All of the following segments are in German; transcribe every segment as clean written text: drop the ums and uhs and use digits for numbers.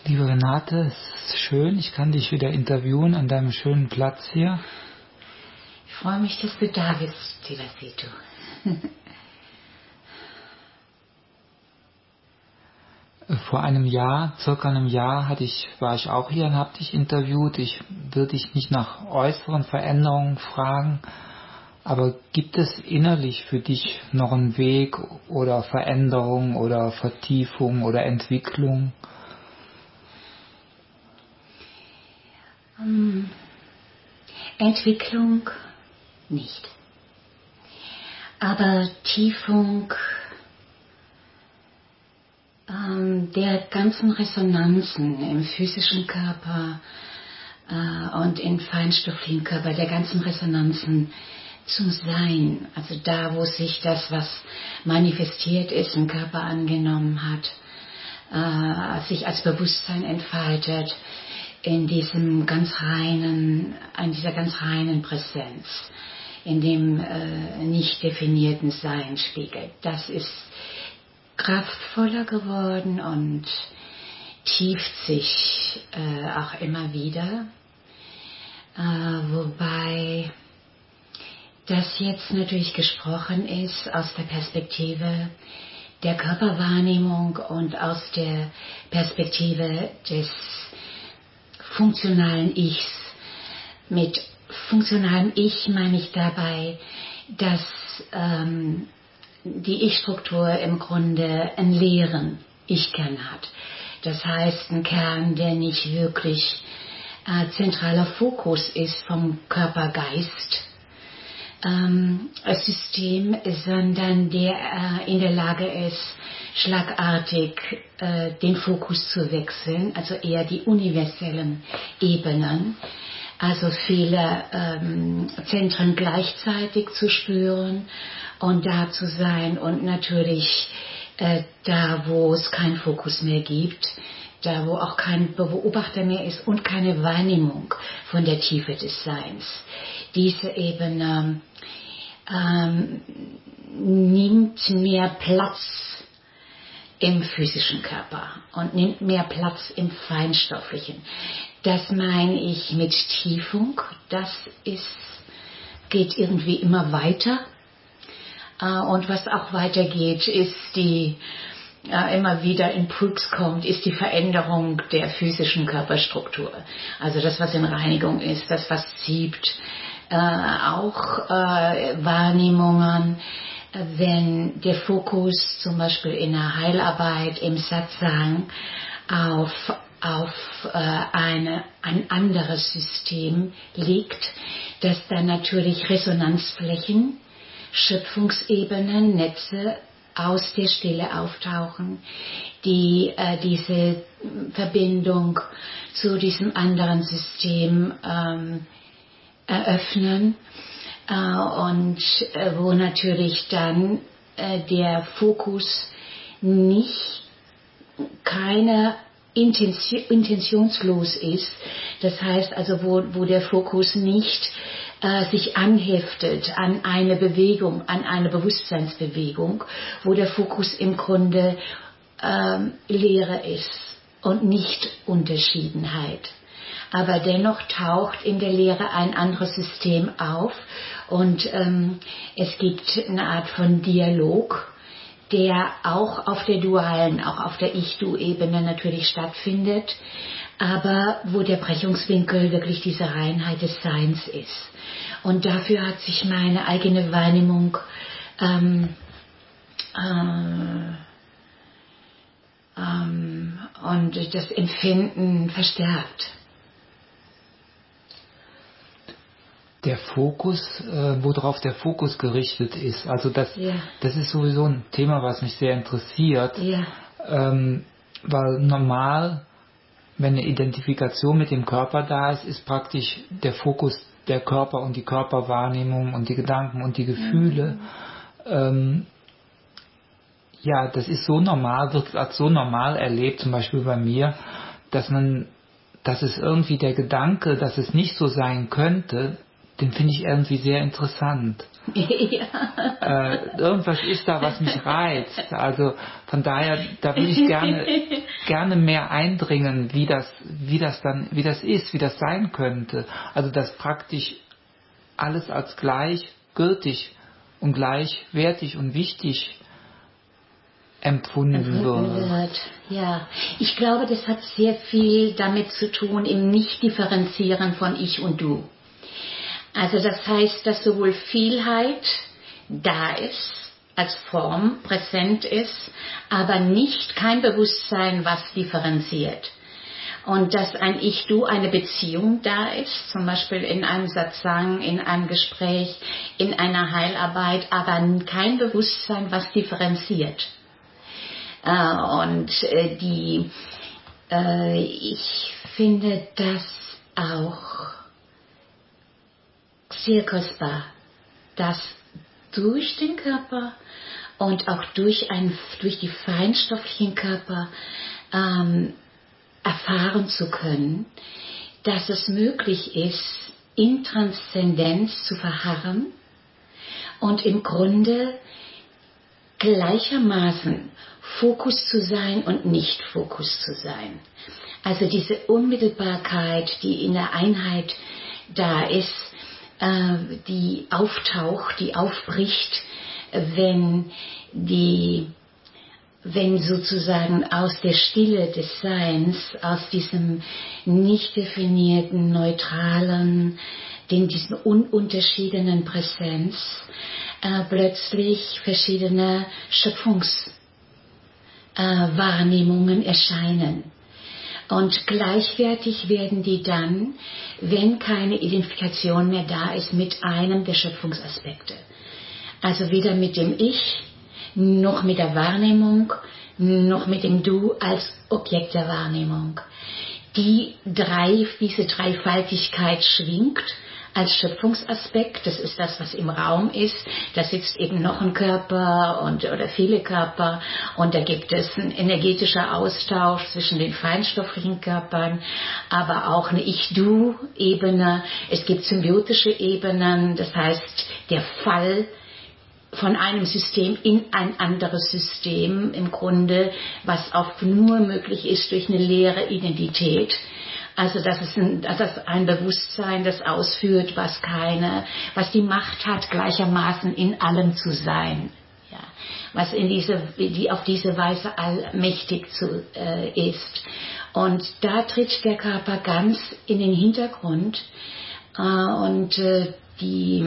Liebe Renate, es ist schön, ich kann dich wieder interviewen an deinem schönen Platz hier. Ich freue mich, dass du da bist, Tilasito. Vor einem Jahr, circa einem Jahr, war ich auch hier und habe dich interviewt. Ich will dich nicht nach äußeren Veränderungen fragen, aber gibt es innerlich für dich noch einen Weg oder Veränderung oder Vertiefung oder Entwicklung? Entwicklung nicht. Aber Tiefung der ganzen Resonanzen im physischen Körper und im feinstofflichen Körper, der ganzen Resonanzen zum Sein, also da, wo sich das, was manifestiert ist, im Körper angenommen hat, sich als Bewusstsein entfaltet, in dieser ganz reinen Präsenz, in dem nicht definierten Sein spiegelt. Das ist kraftvoller geworden und tieft sich auch immer wieder, wobei das jetzt natürlich gesprochen ist aus der Perspektive der Körperwahrnehmung und aus der Perspektive des funktionalen Ichs. Mit funktionalem Ich meine ich dabei, dass die Ich-Struktur im Grunde einen leeren Ich-Kern hat. Das heißt, ein Kern, der nicht wirklich zentraler Fokus ist vom Körper-Geist System, sondern der in der Lage ist, schlagartig den Fokus zu wechseln, also eher die universellen Ebenen, also viele Zentren gleichzeitig zu spüren und da zu sein und natürlich da, wo es keinen Fokus mehr gibt, da, wo auch kein Beobachter mehr ist und keine Wahrnehmung von der Tiefe des Seins. Diese Ebene nimmt mehr Platz im physischen Körper und nimmt mehr Platz im Feinstofflichen. Das meine ich mit Tiefung. Das geht irgendwie immer weiter. Und was auch weitergeht, ist die immer wieder Impuls kommt, ist die Veränderung der physischen Körperstruktur. Also das, was in Reinigung ist, das, was zieht, auch Wahrnehmungen, wenn der Fokus zum Beispiel in der Heilarbeit, im Satsang auf ein anderes System liegt, dass dann natürlich Resonanzflächen, Schöpfungsebenen, Netze aus der Stille auftauchen, die diese Verbindung zu diesem anderen System eröffnen und wo natürlich dann der Fokus keine intentionslos ist. Das heißt also, wo der Fokus nicht sich anheftet an eine Bewegung, an eine Bewusstseinsbewegung, wo der Fokus im Grunde Leere ist und nicht Unterschiedenheit. Aber dennoch taucht in der Lehre ein anderes System auf und es gibt eine Art von Dialog, der auch auf der dualen, auch auf der Ich-Du-Ebene natürlich stattfindet, aber wo der Brechungswinkel wirklich diese Reinheit des Seins ist. Und dafür hat sich meine eigene Wahrnehmung und das Empfinden verstärkt. Der Fokus, worauf der Fokus gerichtet ist, also das ist sowieso ein Thema, was mich sehr interessiert, weil normal, wenn eine Identifikation mit dem Körper da ist, ist praktisch der Fokus der Körper und die Körperwahrnehmung und die Gedanken und die Gefühle. Das ist so normal, wird als so normal erlebt, zum Beispiel bei mir, dass es irgendwie der Gedanke, dass es nicht so sein könnte, den finde ich irgendwie sehr interessant. Irgendwas ist da, was mich reizt. Also von daher, da will ich gerne mehr eindringen, wie das ist, wie das sein könnte. Also dass praktisch alles als gleichgültig und gleichwertig und wichtig empfunden wird. Ja, ich glaube, das hat sehr viel damit zu tun, im Nicht-Differenzieren von Ich und Du. Also das heißt, dass sowohl Vielheit da ist, als Form präsent ist, aber nicht kein Bewusstsein, was differenziert. Und dass ein Ich-Du, eine Beziehung da ist, zum Beispiel in einem Satsang, in einem Gespräch, in einer Heilarbeit, aber kein Bewusstsein, was differenziert. Ich finde das auch sehr kostbar, dass durch den Körper und auch durch die feinstofflichen Körper erfahren zu können, dass es möglich ist, in Transzendenz zu verharren und im Grunde gleichermaßen Fokus zu sein und nicht Fokus zu sein. Also diese Unmittelbarkeit, die in der Einheit da ist, die auftaucht, die aufbricht, wenn sozusagen aus der Stille des Seins, aus diesem nicht definierten, neutralen, diesem ununterschiedenen Präsenz, plötzlich verschiedene Schöpfungswahrnehmungen erscheinen. Und gleichwertig werden die dann, wenn keine Identifikation mehr da ist mit einem der Schöpfungsaspekte. Also weder mit dem Ich, noch mit der Wahrnehmung, noch mit dem Du als Objekt der Wahrnehmung. Diese Dreifaltigkeit schwingt als Schöpfungsaspekt. Das ist das, was im Raum ist. Da sitzt eben noch ein Körper oder viele Körper und da gibt es einen energetischen Austausch zwischen den feinstofflichen Körpern, aber auch eine Ich-Du-Ebene. Es gibt symbiotische Ebenen, das heißt der Fall von einem System in ein anderes System im Grunde, was auch nur möglich ist durch eine leere Identität. Also das ist ein Bewusstsein, das ausführt, was die Macht hat, gleichermaßen in allem zu sein. Ja, was auf diese Weise allmächtig ist. Und da tritt der Körper ganz in den Hintergrund die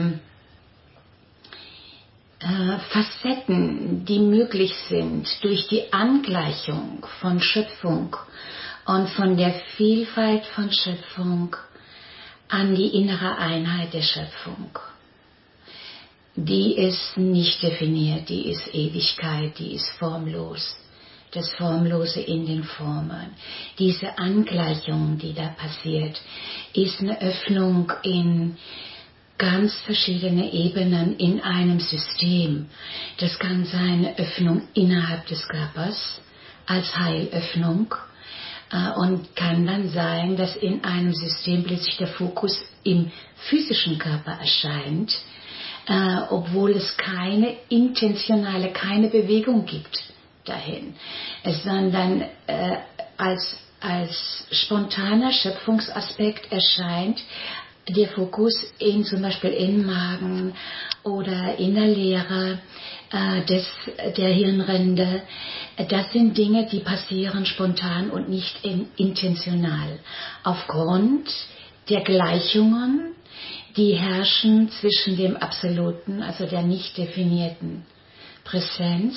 Facetten, die möglich sind durch die Angleichung von Schöpfung und von der Vielfalt von Schöpfung an die innere Einheit der Schöpfung. Die ist nicht definiert, die ist Ewigkeit, die ist formlos. Das Formlose in den Formen. Diese Angleichung, die da passiert, ist eine Öffnung in ganz verschiedene Ebenen in einem System. Das kann sein eine Öffnung innerhalb des Körpers als Heilöffnung und kann dann sein, dass in einem System plötzlich der Fokus im physischen Körper erscheint, obwohl es keine Bewegung gibt dahin, sondern als spontaner Schöpfungsaspekt erscheint der Fokus zum Beispiel im Magen oder in der Leere der Hirnrinde. Das sind Dinge, die passieren spontan und nicht intentional. Aufgrund der Gleichungen, die herrschen zwischen dem Absoluten, also der nicht definierten Präsenz,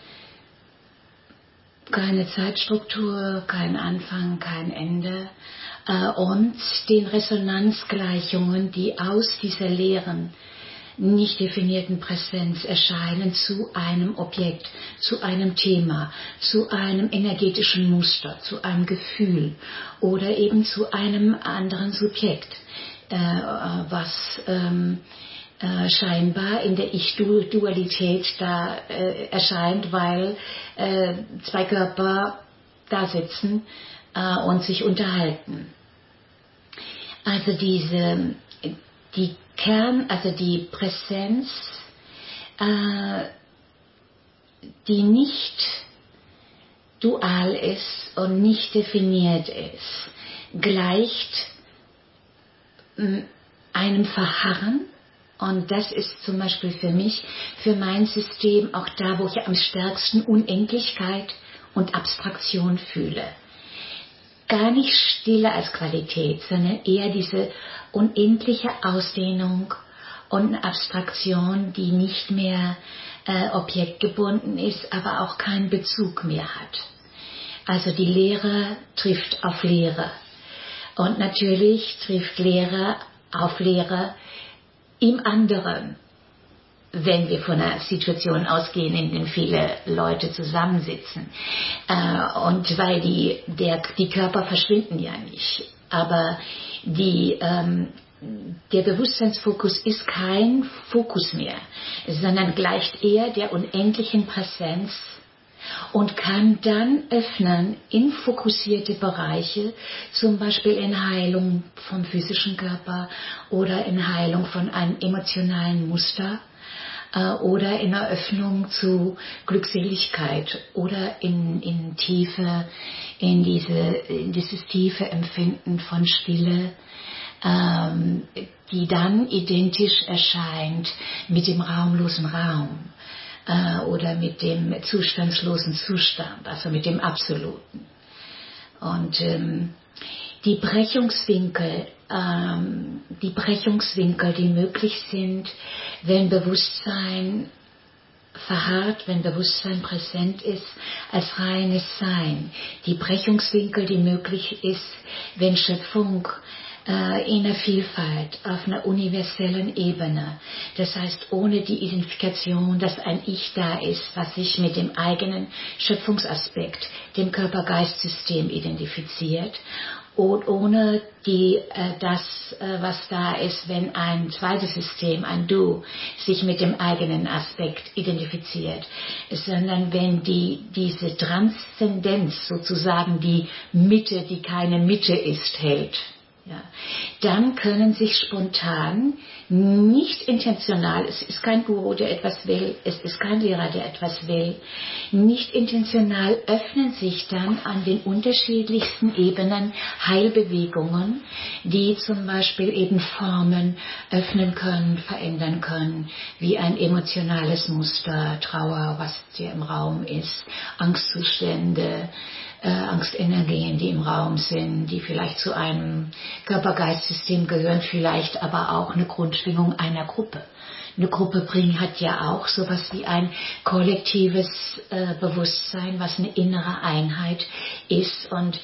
keine Zeitstruktur, kein Anfang, kein Ende, und den Resonanzgleichungen, die aus dieser leeren, nicht definierten Präsenz erscheinen zu einem Objekt, zu einem Thema, zu einem energetischen Muster, zu einem Gefühl oder eben zu einem anderen Subjekt, was scheinbar in der Ich-Dualität da erscheint, weil zwei Körper da sitzen und sich unterhalten. Also die Kern, also die Präsenz, die nicht dual ist und nicht definiert ist, gleicht einem Verharren. Und das ist zum Beispiel für mich, für mein System auch da, wo ich am stärksten Unendlichkeit und Abstraktion fühle. Gar nicht Stille als Qualität, sondern eher diese unendliche Ausdehnung und eine Abstraktion, die nicht mehr objektgebunden ist, aber auch keinen Bezug mehr hat. Also die Lehre trifft auf Lehre. Und natürlich trifft Lehre auf Lehre im anderen, wenn wir von einer Situation ausgehen, in der viele Leute zusammensitzen. Und weil die Körper verschwinden ja nicht. Aber der Bewusstseinsfokus ist kein Fokus mehr, sondern gleicht eher der unendlichen Präsenz und kann dann öffnen in fokussierte Bereiche, zum Beispiel in Heilung vom physischen Körper oder in Heilung von einem emotionalen Muster oder in Eröffnung zu Glückseligkeit oder in dieses tiefe Empfinden von Stille, die dann identisch erscheint mit dem raumlosen Raum oder mit dem zustandslosen Zustand, also mit dem Absoluten. Und die Brechungswinkel, die möglich sind, wenn Bewusstsein verharrt, wenn Bewusstsein präsent ist, als reines Sein. Die Brechungswinkel, die möglich ist, wenn Schöpfung in der Vielfalt, auf einer universellen Ebene. Das heißt, ohne die Identifikation, dass ein Ich da ist, was sich mit dem eigenen Schöpfungsaspekt, dem Körper-Geist-System identifiziert. Und ohne das, was da ist, wenn ein zweites System, ein Du, sich mit dem eigenen Aspekt identifiziert, sondern wenn diese Transzendenz, sozusagen die Mitte, die keine Mitte ist, hält. Ja, dann können sich spontan, nicht intentional, es ist kein Guru, der etwas will, es ist kein Lehrer, der etwas will, nicht intentional öffnen sich dann an den unterschiedlichsten Ebenen Heilbewegungen, die zum Beispiel eben Formen öffnen können, verändern können, wie ein emotionales Muster, Trauer, was hier im Raum ist, Angstzustände, Angstenergien, die im Raum sind, die vielleicht zu einem Körper-Geist-System gehören, vielleicht aber auch eine Grundschwingung einer Gruppe. Eine Gruppe hat ja auch sowas wie ein kollektives Bewusstsein, was eine innere Einheit ist, und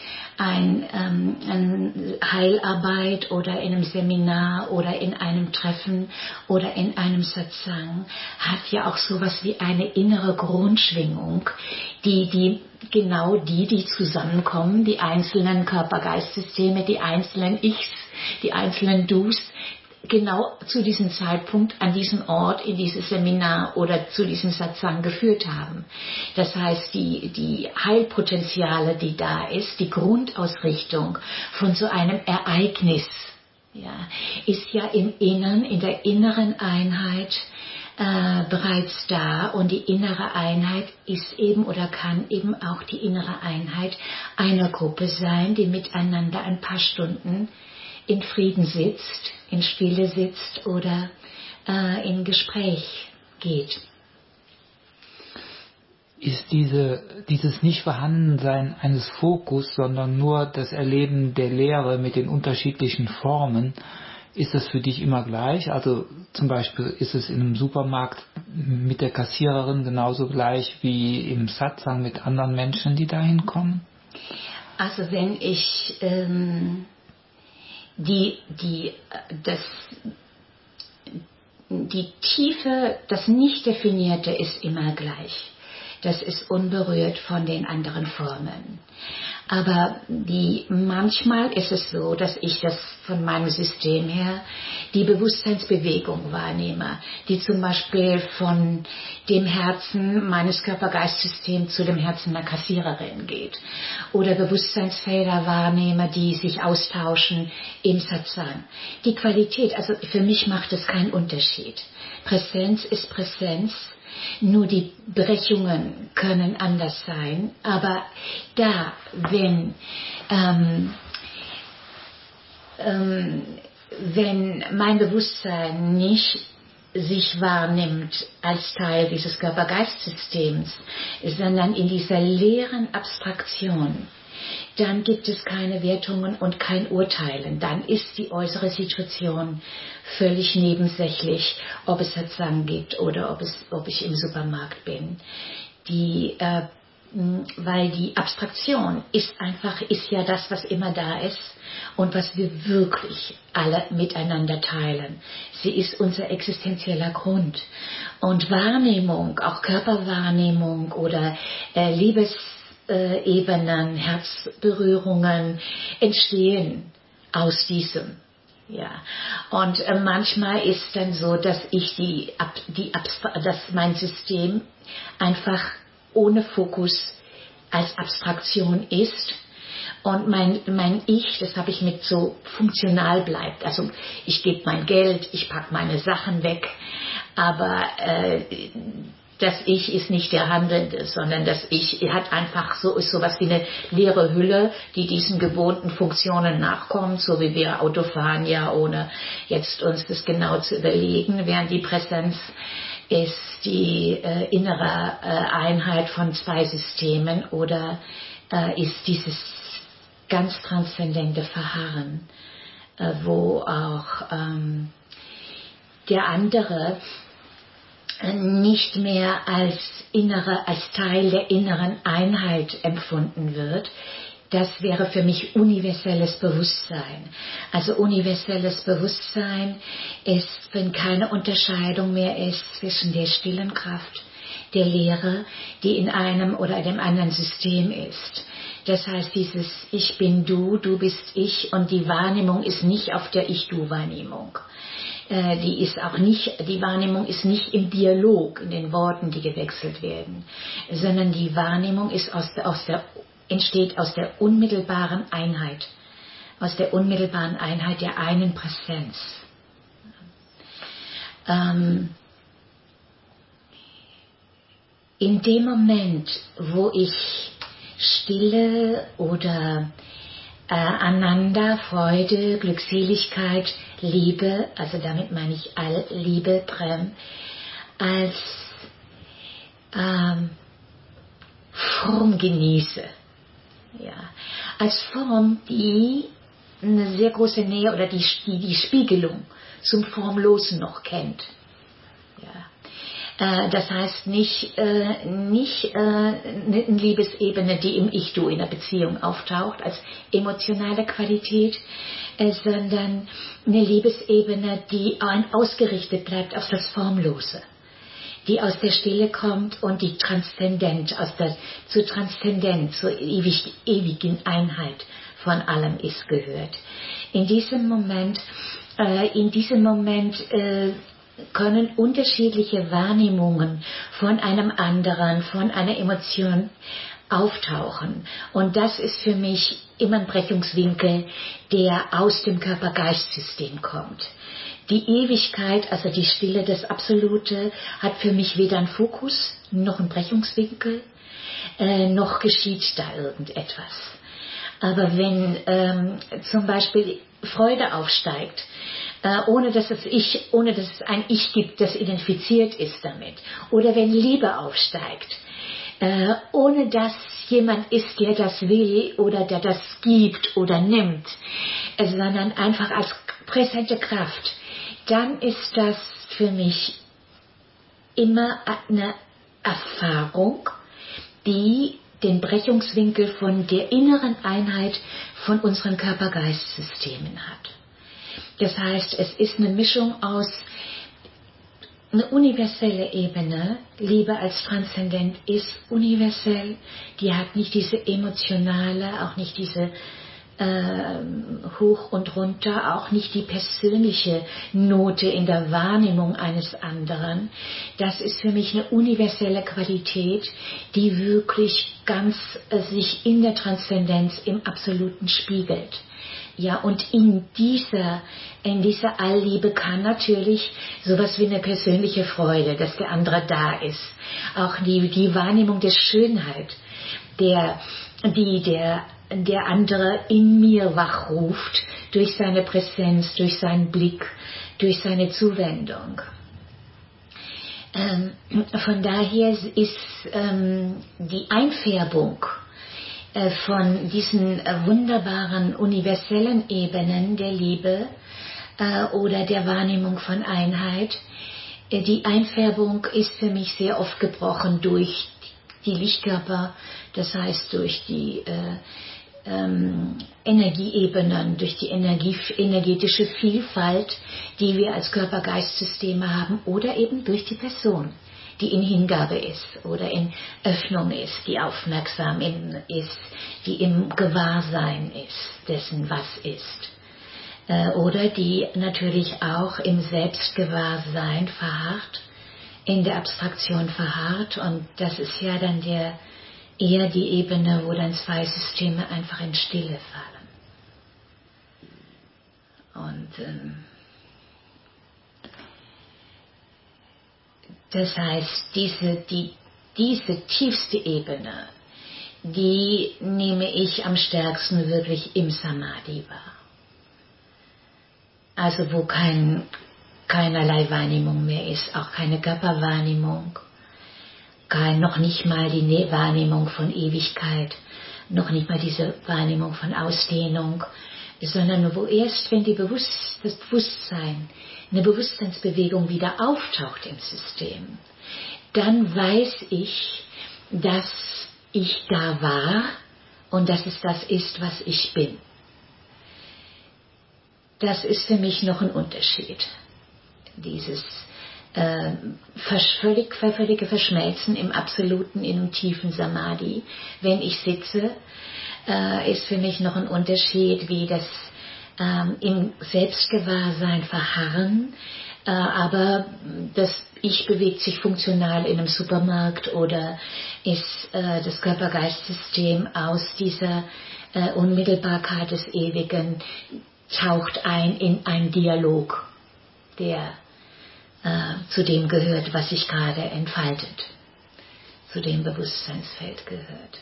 eine Heilarbeit oder in einem Seminar oder in einem Treffen oder in einem Satsang hat ja auch sowas wie eine innere Grundschwingung, die zusammenkommen, die einzelnen Körper-Geist-Systeme, die einzelnen Ichs, die einzelnen Dus, genau zu diesem Zeitpunkt an diesem Ort in dieses Seminar oder zu diesem Satsang geführt haben. Das heißt, die Heilpotenziale, die da ist, die Grundausrichtung von so einem Ereignis, ja, ist ja im Innern, in der inneren Einheit bereits da, und die innere Einheit ist eben oder kann eben auch die innere Einheit einer Gruppe sein, die miteinander ein paar Stunden in Frieden sitzt, in Stille sitzt oder in Gespräch geht. Ist dieses Nicht-Vorhandensein eines Fokus, sondern nur das Erleben der Lehre mit den unterschiedlichen Formen, ist das für dich immer gleich? Also zum Beispiel ist es in einem Supermarkt mit der Kassiererin genauso gleich wie im Satsang mit anderen Menschen, die da hinkommen? Also wenn ich die Tiefe, das Nicht-Definierte ist immer gleich. das ist unberührt von den anderen Formen. Aber manchmal ist es so, dass ich das von meinem System her die Bewusstseinsbewegung wahrnehme, die zum Beispiel von dem Herzen meines Körper-Geist-Systems zu dem Herzen einer Kassiererin geht. Oder Bewusstseinsfelder wahrnehme, die sich austauschen im Satsang. Die Qualität, also für mich macht es keinen Unterschied. Präsenz ist Präsenz. Nur die Brechungen können anders sein, aber wenn mein Bewusstsein nicht sich wahrnimmt als Teil dieses Körper-Geist-Systems, sondern in dieser leeren Abstraktion, dann gibt es keine Wertungen und kein Urteilen. Dann ist die äußere Situation völlig nebensächlich, ob es Satsang gibt oder ob ich im Supermarkt bin. Weil die Abstraktion ist ja das, was immer da ist und was wir wirklich alle miteinander teilen. Sie ist unser existenzieller Grund. Und Wahrnehmung, auch Körperwahrnehmung oder Liebesebenen, Herzberührungen entstehen aus diesem. Ja. Und manchmal ist dann so, dass dass mein System einfach ohne Fokus als Abstraktion ist und mein Ich, das habe ich mit so funktional bleibt. Also ich gebe mein Geld, ich packe meine Sachen weg, aber das Ich ist nicht der Handelnde, sondern das Ich hat einfach ist sowas wie eine leere Hülle, die diesen gewohnten Funktionen nachkommt, so wie wir Auto fahren, ja, ohne jetzt uns das genau zu überlegen, während die Präsenz ist die innere Einheit von zwei Systemen oder ist dieses ganz transzendente Verharren, wo auch der andere nicht mehr als Teil der inneren Einheit empfunden wird. Das wäre für mich universelles Bewusstsein. Also universelles Bewusstsein ist, wenn keine Unterscheidung mehr ist zwischen der stillen Kraft, der Lehre, die in einem oder dem anderen System ist. Das heißt, dieses Ich bin du, du bist ich und die Wahrnehmung ist nicht auf der Ich-Du-Wahrnehmung. Die Wahrnehmung ist nicht im Dialog, in den Worten, die gewechselt werden, sondern die Wahrnehmung ist entsteht aus der unmittelbaren Einheit der einen Präsenz. In dem Moment, wo ich Stille oder Ananda, Freude, Glückseligkeit, Liebe, also damit meine ich Liebe, Prem, als Form genieße. Ja, als Form, die eine sehr große Nähe oder die Spiegelung zum Formlosen noch kennt. Ja. Das heißt nicht eine Liebesebene, die im Ich-Du in der Beziehung auftaucht, als emotionale Qualität, sondern eine Liebesebene, die ausgerichtet bleibt auf das Formlose, die aus der Stille kommt und die zur ewigen Einheit von allem gehört. In diesem Moment können unterschiedliche Wahrnehmungen von einem anderen, von einer Emotion auftauchen. Und das ist für mich immer ein Brechungswinkel, der aus dem Körper-Geist-System kommt. Die Ewigkeit, also die Stille, das Absolute, hat für mich weder einen Fokus, noch einen Brechungswinkel, noch geschieht da irgendetwas. Aber wenn zum Beispiel Freude aufsteigt, ohne dass es ein Ich gibt, das identifiziert ist damit, oder wenn Liebe aufsteigt, ohne dass jemand ist, der das will oder der das gibt oder nimmt, sondern einfach als präsente Kraft, dann ist das für mich immer eine Erfahrung, die den Brechungswinkel von der inneren Einheit von unseren Körper-Geist-Systemen hat. Das heißt, es ist eine Mischung aus eine universelle Ebene, Liebe als transzendent ist universell, die hat nicht diese emotionale, auch nicht diese hoch und runter, auch nicht die persönliche Note in der Wahrnehmung eines anderen. Das ist für mich eine universelle Qualität, die wirklich ganz sich in der Transzendenz im Absoluten spiegelt. Ja, und in dieser Allliebe kann natürlich sowas wie eine persönliche Freude, dass der andere da ist, auch die Wahrnehmung der Schönheit, der andere in mir wachruft durch seine Präsenz, durch seinen Blick, durch seine Zuwendung. Von daher ist die Einfärbung von diesen wunderbaren universellen Ebenen der Liebe oder der Wahrnehmung von Einheit, die Einfärbung ist für mich sehr oft gebrochen durch die Lichtkörper, das heißt durch die Energieebenen, durch die energetische Vielfalt, die wir als Körper-Geist-Systeme haben, oder eben durch die Person, die in Hingabe ist oder in Öffnung ist, die aufmerksam ist, die im Gewahrsein ist dessen, was ist. Oder die natürlich auch im Selbstgewahrsein verharrt, in der Abstraktion verharrt, und das ist ja dann eher die Ebene, wo dann zwei Systeme einfach in Stille fallen. Und das heißt, diese tiefste Ebene, die nehme ich am stärksten wirklich im Samadhi wahr. Also wo keinerlei Wahrnehmung mehr ist, auch keine Körperwahrnehmung, noch nicht mal die Wahrnehmung von Ewigkeit, noch nicht mal diese Wahrnehmung von Ausdehnung, sondern wo erst, wenn das Bewusstsein, eine Bewusstseinsbewegung wieder auftaucht im System, dann weiß ich, dass ich da war und dass es das ist, was ich bin. Das ist für mich noch ein Unterschied. Dieses völlige Verschmelzen im absoluten, im tiefen Samadhi. Wenn ich sitze, ist für mich noch ein Unterschied, wie das im Selbstgewahrsein verharren, aber das Ich bewegt sich funktional in einem Supermarkt, oder ist das Körper-Geist-System aus dieser Unmittelbarkeit des Ewigen, taucht ein in einen Dialog, der zu dem gehört, was sich gerade entfaltet, zu dem Bewusstseinsfeld gehört.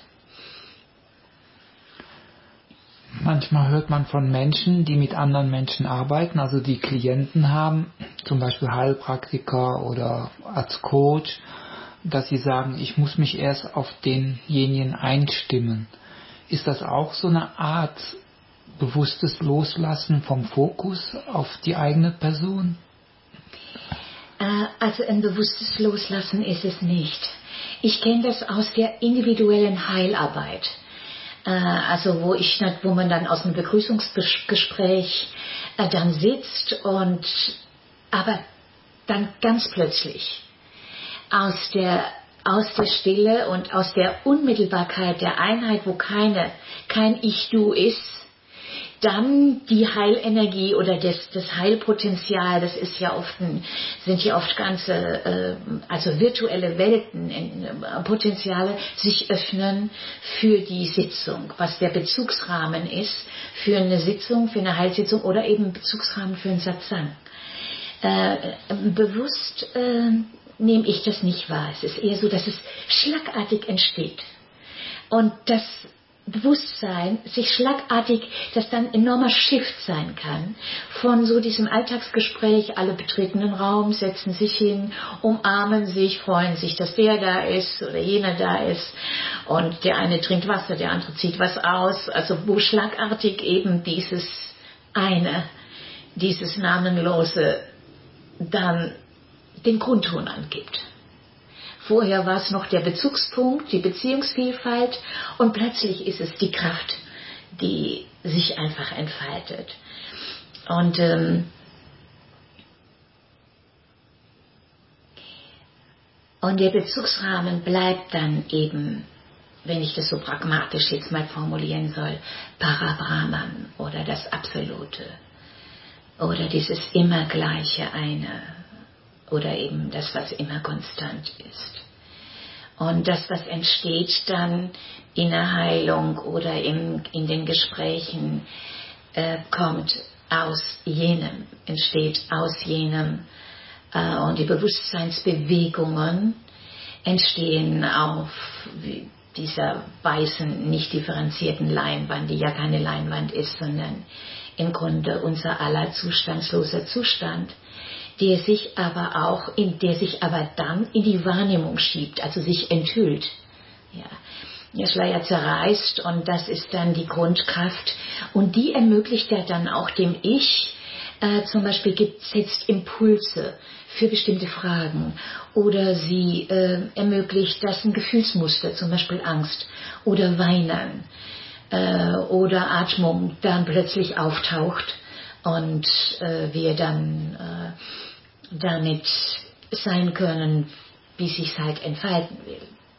Manchmal hört man von Menschen, die mit anderen Menschen arbeiten, also die Klienten haben, zum Beispiel Heilpraktiker oder als Coach, dass sie sagen, ich muss mich erst auf denjenigen einstimmen. Ist das auch so eine Art bewusstes Loslassen vom Fokus auf die eigene Person? Also ein bewusstes Loslassen ist es nicht. Ich kenne das aus der individuellen Heilarbeit. Also wo man dann aus einem Begrüßungsgespräch dann sitzt aber dann ganz plötzlich aus der Stille und aus der Unmittelbarkeit der Einheit, wo kein Ich-Du ist, dann die Heilenergie oder das Heilpotenzial, das ist sind ja oft ganze, also virtuelle Welten, Potenziale, sich öffnen für die Sitzung, was der Bezugsrahmen ist für eine Sitzung, für eine Heilsitzung oder eben Bezugsrahmen für einen Satsang. Bewusst nehme ich das nicht wahr. Es ist eher so, dass es schlagartig entsteht. Und das Bewusstsein sich schlagartig, dass dann enormer Shift sein kann von so diesem Alltagsgespräch, alle betreten den Raum, setzen sich hin, umarmen sich, freuen sich, dass der da ist oder jener da ist, und der eine trinkt Wasser, der andere zieht was aus, also wo schlagartig eben dieses Namenlose dann den Grundton angibt. Vorher war es noch der Bezugspunkt, die Beziehungsvielfalt, und plötzlich ist es die Kraft, die sich einfach entfaltet. Und Und der Bezugsrahmen bleibt dann eben, wenn ich das so pragmatisch jetzt mal formulieren soll, Parabrahman oder das Absolute oder dieses immer gleiche Eine oder eben das, was immer konstant ist. Und das, was entsteht dann in der Heilung oder in den Gesprächen, kommt aus jenem, entsteht aus jenem. Und die Bewusstseinsbewegungen entstehen auf dieser weißen, nicht differenzierten Leinwand, die ja keine Leinwand ist, sondern im Grunde unser aller zustandsloser Zustand, der sich aber dann in die Wahrnehmung schiebt, also sich enthüllt. Ja. Der Schleier zerreißt und das ist dann die Grundkraft und die ermöglicht ja dann auch dem Ich, zum Beispiel setzt Impulse für bestimmte Fragen oder sie ermöglicht, dass ein Gefühlsmuster, zum Beispiel Angst oder Weinen oder Atmung dann plötzlich auftaucht und wir dann damit sein können, wie es sich halt entfalten will.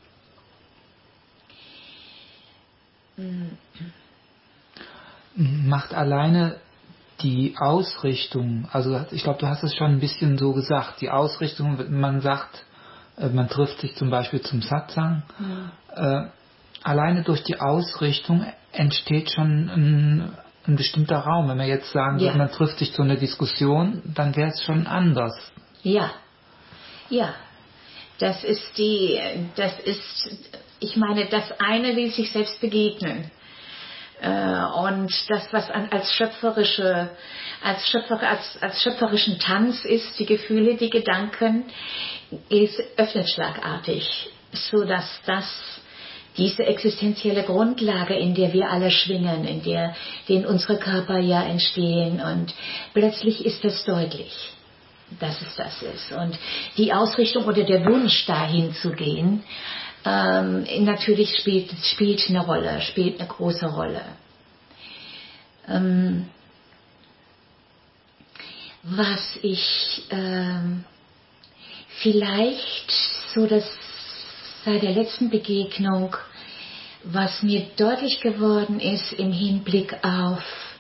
Macht alleine die Ausrichtung, also ich glaube, du hast es schon ein bisschen so gesagt, die Ausrichtung, man sagt, man trifft sich zum Beispiel zum Satsang, alleine durch die Ausrichtung entsteht schon ein bestimmter Raum. Wenn man jetzt sagen würde, man trifft sich zu einer Diskussion, dann wäre es schon anders. Ja, ich meine, das eine will sich selbst begegnen. Und das, was als schöpferischen Tanz ist, die Gefühle, die Gedanken, öffnet schlagartig, so dass diese existenzielle Grundlage, in der wir alle schwingen, in unsere Körper ja entstehen, und plötzlich ist es deutlich, dass es das ist. Und die Ausrichtung oder der Wunsch, dahin zu gehen, natürlich spielt eine Rolle, spielt eine große Rolle. Was ich vielleicht so seit der letzten Begegnung, was mir deutlich geworden ist im Hinblick auf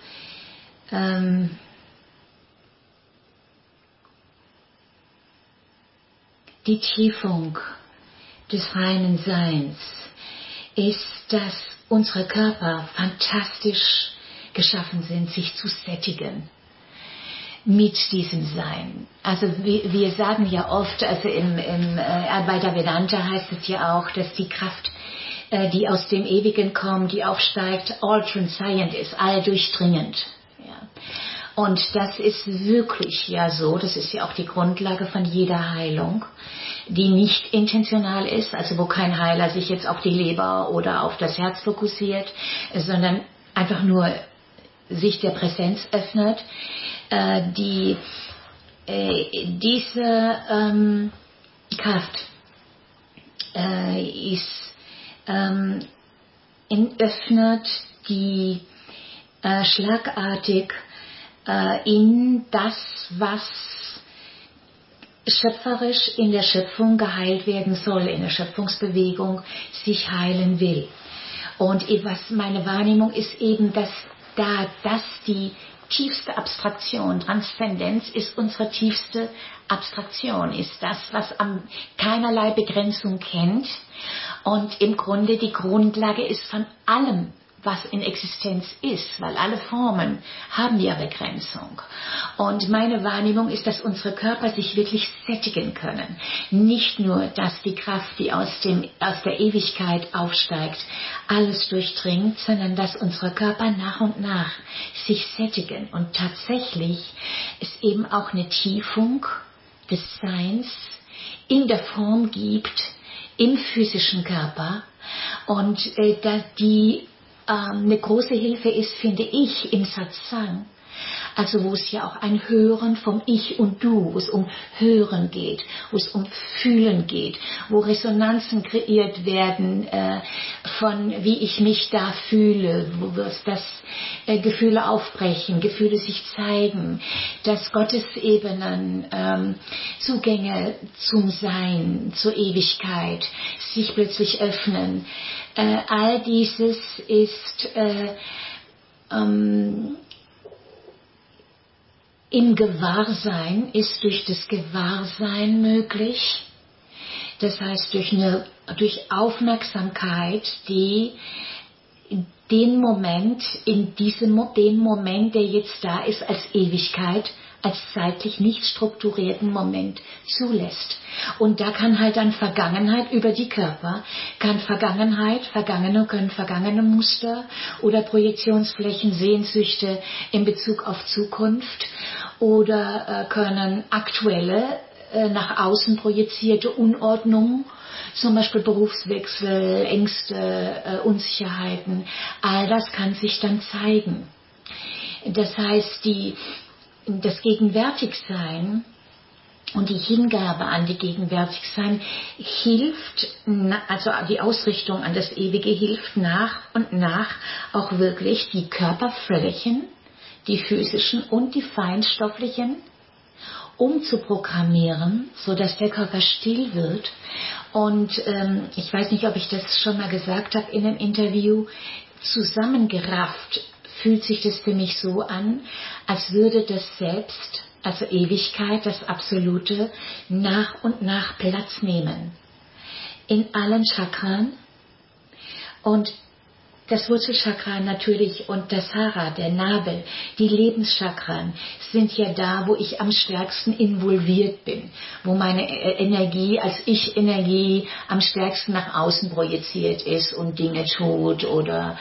die Tiefung des reinen Seins, ist, dass unsere Körper fantastisch geschaffen sind, sich zu sättigen mit diesem Sein. Also wir sagen ja oft, also Advaita Vedanta heißt es ja auch, dass die Kraft, die aus dem Ewigen kommt, die aufsteigt, all transcendent ist, alldurchdringend. Ja. Und das ist wirklich ja so, das ist ja auch die Grundlage von jeder Heilung, die nicht intentional ist, also wo kein Heiler sich jetzt auf die Leber oder auf das Herz fokussiert, sondern einfach nur sich der Präsenz öffnet, diese Kraft öffnet die schlagartig in das, was schöpferisch in der Schöpfung geheilt werden soll, in der Schöpfungsbewegung sich heilen will. Und was meine Wahrnehmung ist eben, dass das die tiefste Abstraktion, Transzendenz ist unsere tiefste Abstraktion, ist das, was keinerlei Begrenzung kennt und im Grunde die Grundlage ist von allem, was in Existenz ist, weil alle Formen haben ja Begrenzung. Und meine Wahrnehmung ist, dass unsere Körper sich wirklich sättigen können. Nicht nur, dass die Kraft, die aus der Ewigkeit aufsteigt, alles durchdringt, sondern dass unsere Körper nach und nach sich sättigen. Und tatsächlich es eben auch eine Tiefung des Seins in der Form gibt, im physischen Körper. Und die eine große Hilfe ist, finde ich, im Satsang, Also wo es ja auch ein Hören vom Ich und Du, wo es um Hören geht, wo es um Fühlen geht, wo Resonanzen kreiert werden von wie ich mich da fühle, wo das Gefühle aufbrechen, Gefühle sich zeigen, dass Gottesebenen, Zugänge zum Sein, zur Ewigkeit sich plötzlich öffnen. All dieses ist im Gewahrsein, ist durch das Gewahrsein möglich. Das heißt durch Aufmerksamkeit, die den Moment, den Moment, der jetzt da ist, als Ewigkeit, als zeitlich nicht strukturierten Moment zulässt. Und da kann halt dann Vergangenheit über die Körper, können vergangene Muster oder Projektionsflächen, Sehnsüchte in Bezug auf Zukunft oder können aktuelle, nach außen projizierte Unordnung, zum Beispiel Berufswechsel, Ängste, Unsicherheiten, all das kann sich dann zeigen. Das heißt, das Gegenwärtigsein und die Hingabe an die Gegenwärtigsein hilft, also die Ausrichtung an das Ewige hilft nach und nach auch wirklich die Körperflächen, die physischen und die feinstofflichen, umzuprogrammieren, sodass der Körper still wird. Und ich weiß nicht, ob ich das schon mal gesagt habe in einem Interview, zusammengerafft fühlt sich das für mich so an, als würde das Selbst, also Ewigkeit, das Absolute, nach und nach Platz nehmen. In allen Chakren. Und das Wurzelchakra natürlich und das Hara, der Nabel, die Lebenschakren sind ja da, wo ich am stärksten involviert bin, wo meine Energie als Ich-Energie am stärksten nach außen projiziert ist und Dinge tut oder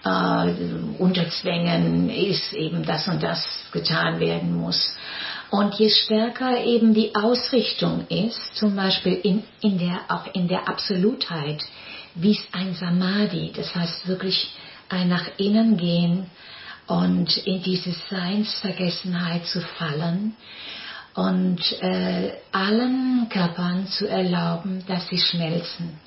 unter Zwängen ist eben das und das getan werden muss. Und je stärker eben die Ausrichtung ist, zum Beispiel auch in der Absolutheit, wie es ein Samadhi, das heißt wirklich ein nach innen gehen und in diese Seinsvergessenheit zu fallen und allen Körpern zu erlauben, dass sie schmelzen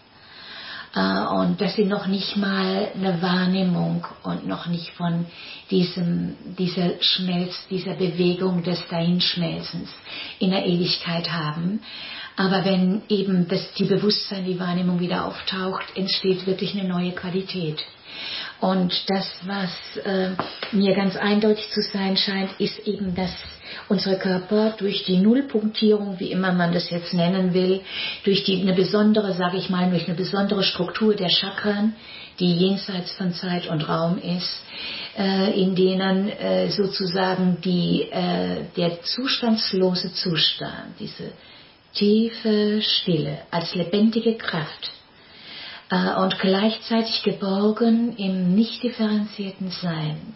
und dass sie noch nicht mal eine Wahrnehmung und noch nicht von dieser Bewegung des Dahinschmelzens in der Ewigkeit haben. Aber wenn eben die Bewusstsein, die Wahrnehmung wieder auftaucht, entsteht wirklich eine neue Qualität. Und das, was mir ganz eindeutig zu sein scheint, ist eben, dass unsere Körper durch die Nullpunktierung, wie immer man das jetzt nennen will, durch eine besondere Struktur der Chakren, die jenseits von Zeit und Raum ist, in denen sozusagen der zustandslose Zustand, diese tiefe Stille als lebendige Kraft und gleichzeitig geborgen im nicht differenzierten Sein,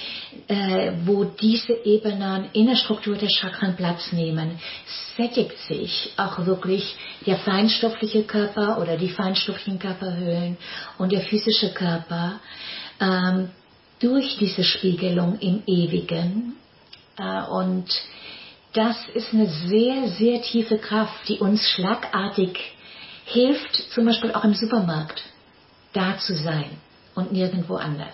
wo diese Ebenen in der Struktur der Chakren Platz nehmen, sättigt sich auch wirklich der feinstoffliche Körper oder die feinstofflichen Körperhöhlen und der physische Körper durch diese Spiegelung im Ewigen und das ist eine sehr, sehr tiefe Kraft, die uns schlagartig hilft, zum Beispiel auch im Supermarkt, da zu sein und nirgendwo anders.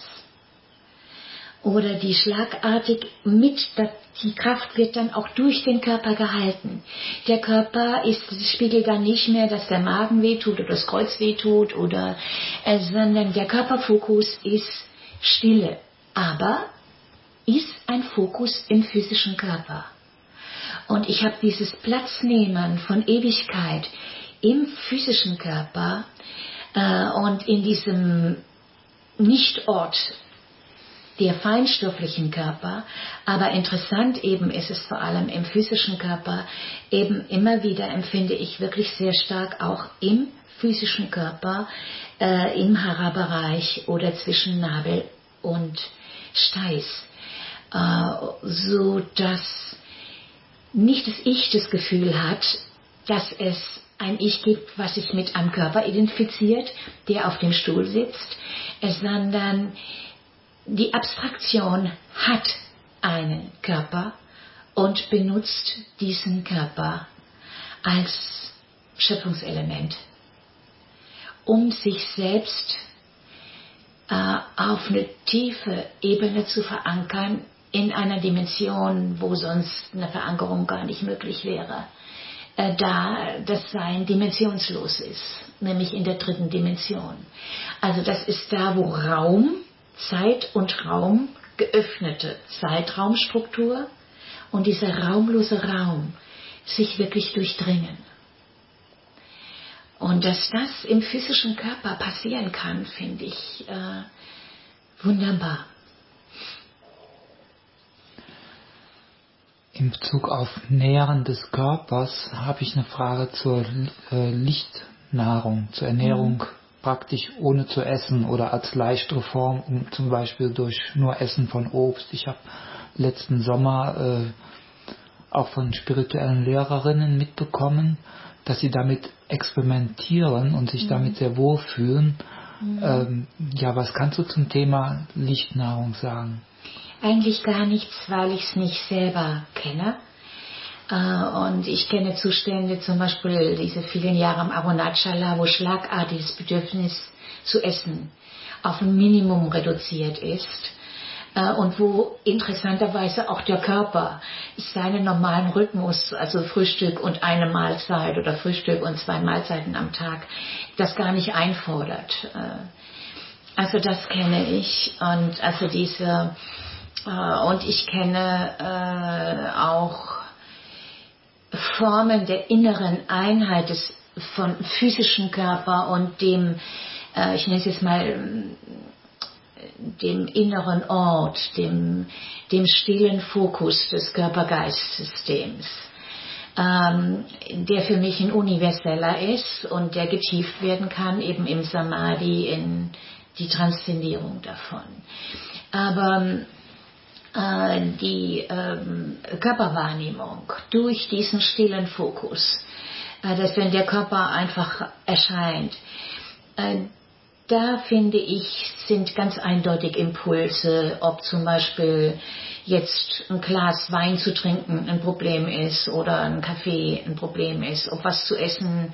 Oder die schlagartig die Kraft wird dann auch durch den Körper gehalten. Der Körper spiegelt dann nicht mehr, dass der Magen wehtut oder das Kreuz wehtut, sondern der Körperfokus ist Stille. Aber ist ein Fokus im physischen Körper. Und ich habe dieses Platznehmen von Ewigkeit im physischen Körper und in diesem Nichtort der feinstofflichen Körper, aber interessant eben ist es vor allem im physischen Körper, eben immer wieder empfinde ich wirklich sehr stark auch im physischen Körper, im Hara-Bereich oder zwischen Nabel und Steiß, so dass nicht das Ich das Gefühl hat, dass es ein Ich gibt, was sich mit einem Körper identifiziert, der auf dem Stuhl sitzt, sondern die Abstraktion hat einen Körper und benutzt diesen Körper als Schöpfungselement, um sich selbst auf eine tiefe Ebene zu verankern, in einer Dimension, wo sonst eine Verankerung gar nicht möglich wäre, da das Sein dimensionslos ist, nämlich in der dritten Dimension. Also das ist da, wo Raum, Zeit und Raum, geöffnete Zeitraumstruktur und dieser raumlose Raum sich wirklich durchdringen. Und dass das im physischen Körper passieren kann, finde ich wunderbar. In Bezug auf Nähren des Körpers habe ich eine Frage zur Lichtnahrung, zur Ernährung praktisch ohne zu essen oder als leichtere Form, zum Beispiel durch nur Essen von Obst. Ich habe letzten Sommer auch von spirituellen Lehrerinnen mitbekommen, dass sie damit experimentieren und sich damit sehr wohlfühlen. Ja, was kannst du zum Thema Lichtnahrung sagen? Eigentlich gar nichts, weil ich es nicht selber kenne. Und ich kenne Zustände, zum Beispiel diese vielen Jahre am Arunachala, wo schlagartiges Bedürfnis zu essen auf ein Minimum reduziert ist. Und wo interessanterweise auch der Körper seinen normalen Rhythmus, also Frühstück und eine Mahlzeit oder Frühstück und 2 Mahlzeiten am Tag, das gar nicht einfordert. Also das kenne ich. Und also und ich kenne auch Formen der inneren Einheit von physischen Körper und dem, ich nenne es jetzt mal, dem inneren Ort, dem stillen Fokus des Körper-Geist-Systems, der für mich ein universeller ist und der getieft werden kann, eben im Samadhi, in die Transzendierung davon. Aber die Körperwahrnehmung durch diesen stillen Fokus, dass wenn der Körper einfach erscheint, da finde ich, sind ganz eindeutig Impulse, ob zum Beispiel jetzt ein Glas Wein zu trinken ein Problem ist oder ein Kaffee ein Problem ist, ob was zu essen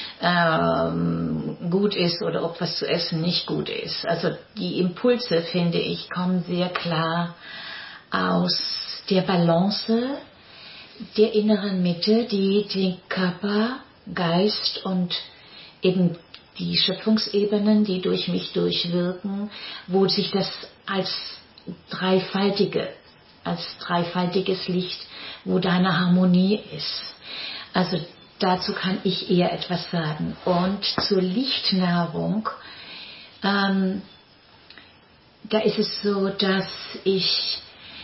gut ist oder ob was zu essen nicht gut ist. Also die Impulse, finde ich, kommen sehr klar aus der Balance der inneren Mitte, die den Körper, Geist und eben die Schöpfungsebenen, die durch mich durchwirken, wo sich das als dreifaltiges Licht, wo da eine Harmonie ist. Also dazu kann ich eher etwas sagen. Und zur Lichtnahrung, da ist es so, dass ich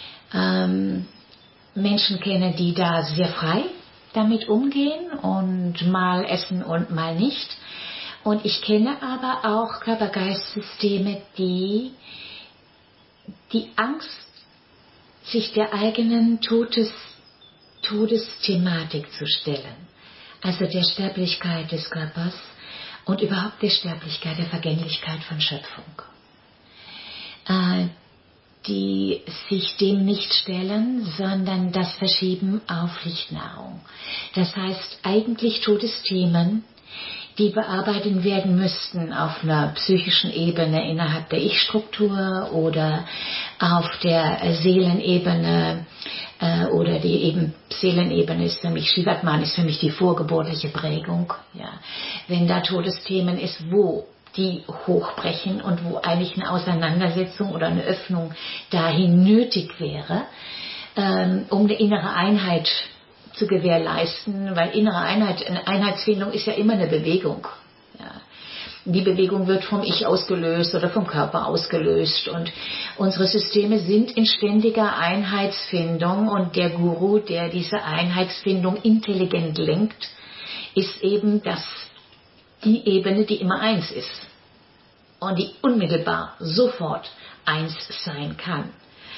Menschen kenne, die da sehr frei damit umgehen und mal essen und mal nicht. Und ich kenne aber auch Körper-Geist-Systeme, die Angst, sich der eigenen Todesthematik zu stellen. Also der Sterblichkeit des Körpers und überhaupt der Sterblichkeit, der Vergänglichkeit von Schöpfung. Die sich dem nicht stellen, sondern das verschieben auf Lichtnahrung. Das heißt, eigentlich Todesthemen, die bearbeitet werden müssten auf einer psychischen Ebene innerhalb der Ich-Struktur oder auf der Seelenebene oder die eben Seelenebene ist für mich, Shivatman ist für mich die vorgeburtliche Prägung. Ja. Wenn da Todesthemen ist, wo die hochbrechen und wo eigentlich eine Auseinandersetzung oder eine Öffnung dahin nötig wäre, um eine innere Einheit zu gewährleisten, weil innere Einheit, eine Einheitsfindung ist ja immer eine Bewegung. Ja. Die Bewegung wird vom Ich ausgelöst oder vom Körper ausgelöst und unsere Systeme sind in ständiger Einheitsfindung und der Guru, der diese Einheitsfindung intelligent lenkt, ist eben die Ebene, die immer eins ist und die unmittelbar sofort eins sein kann.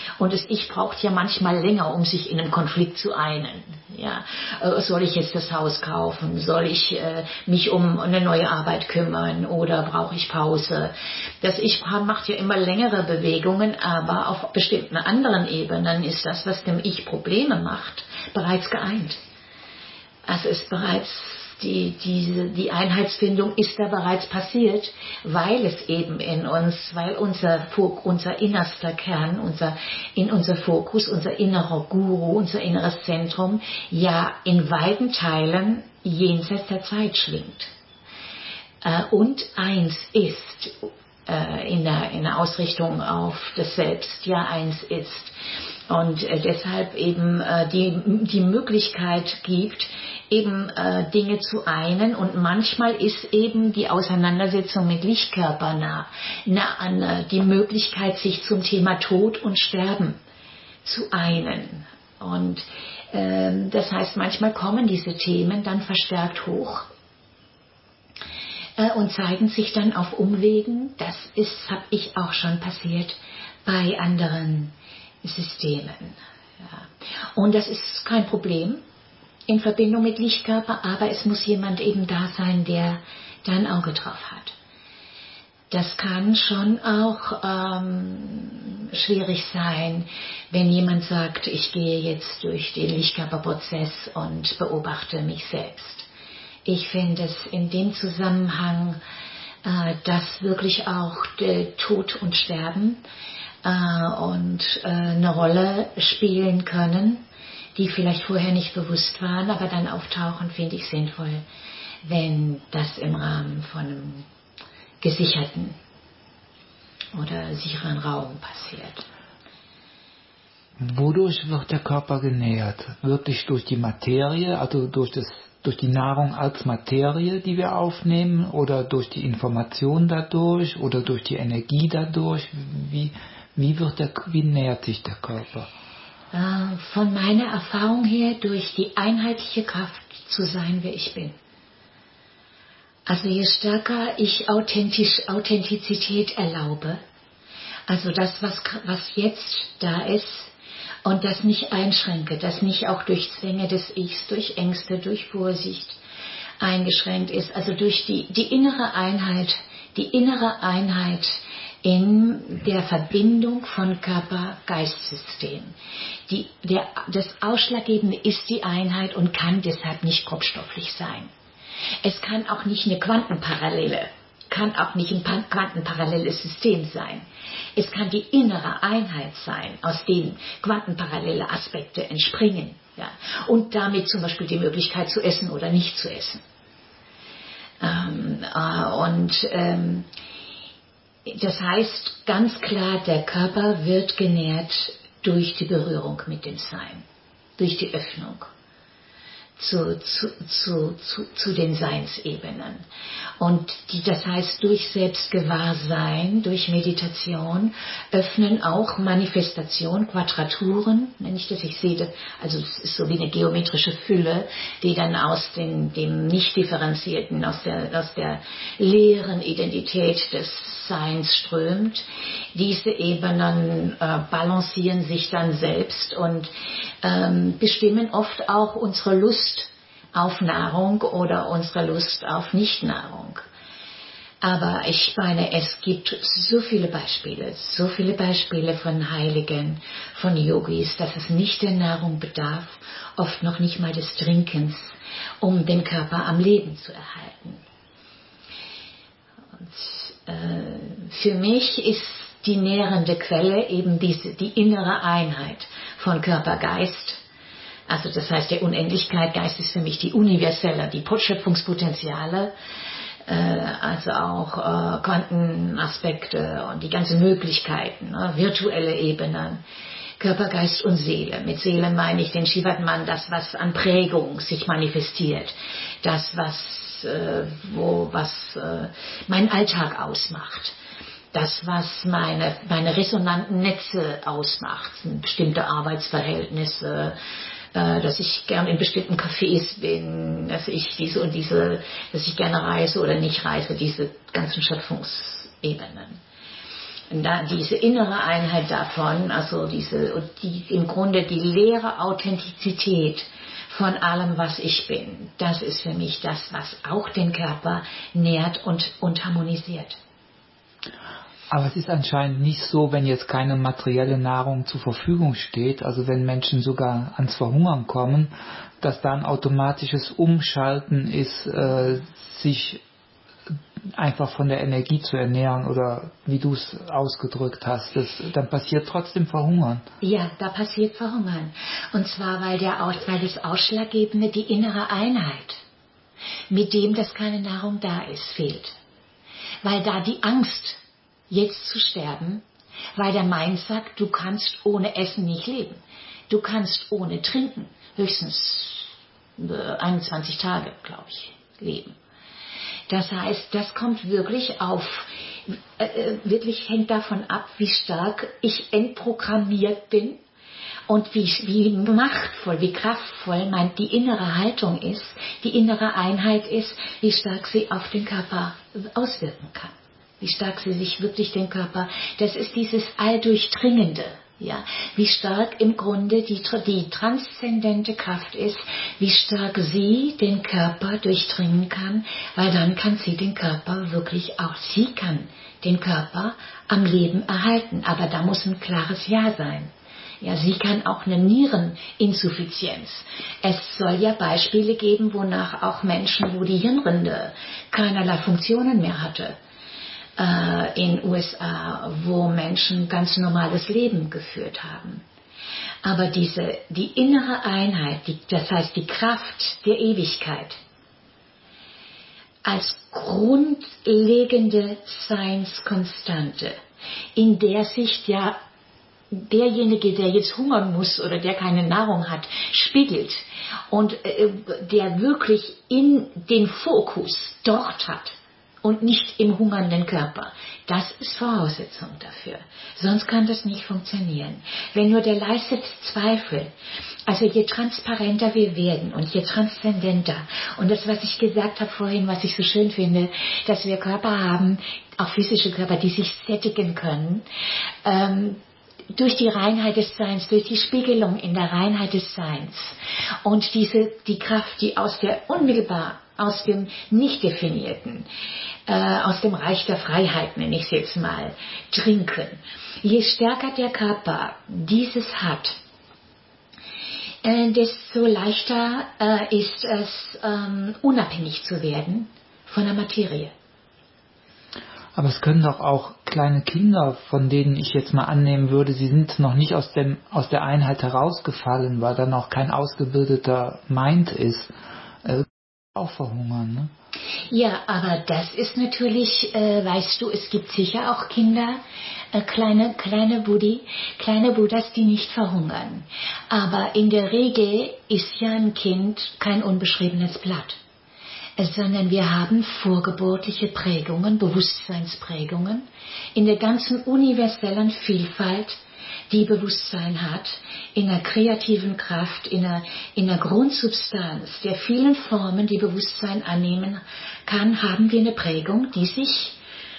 Und das Ich braucht ja manchmal länger, um sich in einem Konflikt zu einen. Ja, soll ich jetzt das Haus kaufen? Soll ich mich um eine neue Arbeit kümmern? Oder brauche ich Pause? Das Ich macht ja immer längere Bewegungen, aber auf bestimmten anderen Ebenen ist das, was dem Ich Probleme macht, bereits geeint. Also ist bereits die Einheitsfindung ist da bereits passiert, weil es eben in uns, weil unser innerster Kern, unser Fokus, unser innerer Guru, unser inneres Zentrum ja in weiten Teilen jenseits der Zeit schwingt. Und eins ist in der Ausrichtung auf das Selbst, ja eins ist. Und deshalb eben die Möglichkeit gibt, eben Dinge zu einen, und manchmal ist eben die Auseinandersetzung mit Lichtkörpern die Möglichkeit, sich zum Thema Tod und Sterben zu einen. Und das heißt, manchmal kommen diese Themen dann verstärkt hoch und zeigen sich dann auf Umwegen. Das habe ich auch schon passiert bei anderen Systemen. Ja. Und das ist kein Problem in Verbindung mit Lichtkörper, aber es muss jemand eben da sein, der da ein Auge drauf hat. Das kann schon auch schwierig sein, wenn jemand sagt, ich gehe jetzt durch den Lichtkörperprozess und beobachte mich selbst. Ich finde es in dem Zusammenhang, dass wirklich auch Tod und Sterben eine Rolle spielen können, die vielleicht vorher nicht bewusst waren, aber dann auftauchen, finde ich sinnvoll, wenn das im Rahmen von einem gesicherten oder sicheren Raum passiert. Wodurch wird der Körper genährt? Wirklich durch die Materie, also durch die Nahrung als Materie, die wir aufnehmen, oder durch die Information dadurch oder durch die Energie dadurch? Wie nährt sich der Körper? Von meiner Erfahrung her durch die einheitliche Kraft zu sein, wer ich bin. Also je stärker ich Authentizität erlaube, also das, was jetzt da ist, und das nicht einschränke, das nicht auch durch Zwänge des Ichs, durch Ängste, durch Vorsicht eingeschränkt ist, also durch die innere Einheit in der Verbindung von Körper-Geist-System. Das Ausschlaggebende ist die Einheit und kann deshalb nicht grobstofflich sein. Es kann auch nicht ein quantenparalleles System sein. Es kann die innere Einheit sein, aus dem quantenparallele Aspekte entspringen. Ja? Und damit zum Beispiel die Möglichkeit zu essen oder nicht zu essen. Das heißt ganz klar, der Körper wird genährt durch die Berührung mit dem Sein, durch die Öffnung zu den Seinsebenen. Und das heißt, durch Selbstgewahrsein, durch Meditation öffnen auch Manifestation, Quadraturen, nenne ich das, ich sehe das, also es ist so wie eine geometrische Fülle, die dann aus dem nicht differenzierten, aus der leeren Identität des Seins strömt. Diese Ebenen balancieren sich dann selbst und bestimmen oft auch unsere Lust auf Nahrung oder unsere Lust auf Nichtnahrung. Aber ich meine, es gibt so viele Beispiele von Heiligen, von Yogis, dass es nicht der Nahrung bedarf, oft noch nicht mal des Trinkens, um den Körper am Leben zu erhalten. Und, für mich ist die nährende Quelle eben die innere Einheit von Körper, Geist. Also das heißt, der Unendlichkeit, Geist ist für mich die universelle, die Schöpfungspotenziale, also auch Quantenaspekte und die ganzen Möglichkeiten, virtuelle Ebenen, Körper, Geist und Seele. Mit Seele meine ich den Shivatman, das, was an Prägung sich manifestiert, das, was meinen Alltag ausmacht. Das, was meine resonanten Netze ausmacht, sind bestimmte Arbeitsverhältnisse, dass ich gern in bestimmten Cafés bin, dass ich dass ich gerne reise oder nicht reise, diese ganzen Schöpfungsebenen. diese innere Einheit davon, also im Grunde die leere Authentizität von allem, was ich bin, das ist für mich das, was auch den Körper nährt und harmonisiert. Aber es ist anscheinend nicht so, wenn jetzt keine materielle Nahrung zur Verfügung steht, also wenn Menschen sogar ans Verhungern kommen, dass da ein automatisches Umschalten ist, sich einfach von der Energie zu ernähren oder wie du es ausgedrückt hast, dann passiert trotzdem Verhungern. Ja, da passiert Verhungern. Und zwar, weil das Ausschlaggebende die innere Einheit, mit dem, dass keine Nahrung da ist, fehlt. Weil da die Angst, jetzt zu sterben, weil der Mind sagt, du kannst ohne Essen nicht leben. Du kannst ohne Trinken höchstens 21 Tage, glaube ich, leben. Das heißt, das kommt wirklich wirklich hängt davon ab, wie stark ich entprogrammiert bin und wie machtvoll, wie kraftvoll die innere Haltung ist, die innere Einheit ist, wie stark sie auf den Körper auswirken kann. Wie stark sie sich wirklich den Körper, das ist dieses Alldurchdringende, ja, wie stark im Grunde die transzendente Kraft ist, wie stark sie den Körper durchdringen kann, weil dann kann sie den Körper wirklich auch, sie kann den Körper am Leben erhalten, aber da muss ein klares Ja sein. Ja, sie kann auch eine Niereninsuffizienz. Es soll ja Beispiele geben, wonach auch Menschen, wo die Hirnrinde keinerlei Funktionen mehr hatte, in USA, wo Menschen ganz normales Leben geführt haben. Aber die innere Einheit, das heißt die Kraft der Ewigkeit, als grundlegende Seinskonstante, in der sich derjenige, der jetzt hungern muss oder der keine Nahrung hat, spiegelt und der wirklich in den Fokus dort hat und nicht im hungernden Körper. Das ist Voraussetzung dafür. Sonst kann das nicht funktionieren. Wenn nur der leiseste Zweifel, also je transparenter wir werden und je transzendenter, und das, was ich gesagt habe vorhin, was ich so schön finde, dass wir Körper haben, auch physische Körper, die sich sättigen können, durch die Reinheit des Seins, durch die Spiegelung in der Reinheit des Seins und die Kraft, die aus dem Nicht-Definierten, aus dem Reich der Freiheit, nenne ich es jetzt mal, trinken. Je stärker der Körper dieses hat, desto leichter ist es, unabhängig zu werden von der Materie. Aber es können doch auch kleine Kinder, von denen ich jetzt mal annehmen würde, sie sind noch nicht aus der Einheit herausgefallen, weil da noch kein ausgebildeter Mind ist, auch verhungern, ne? Ja, aber das ist natürlich, weißt du, es gibt sicher auch Kinder, kleine Buddhas, die nicht verhungern. Aber in der Regel ist ja ein Kind kein unbeschriebenes Blatt, sondern wir haben vorgeburtliche Prägungen, Bewusstseinsprägungen in der ganzen universellen Vielfalt, die Bewusstsein hat, in der kreativen Kraft, in der Grundsubstanz der vielen Formen, die Bewusstsein annehmen kann, haben wir eine Prägung, die sich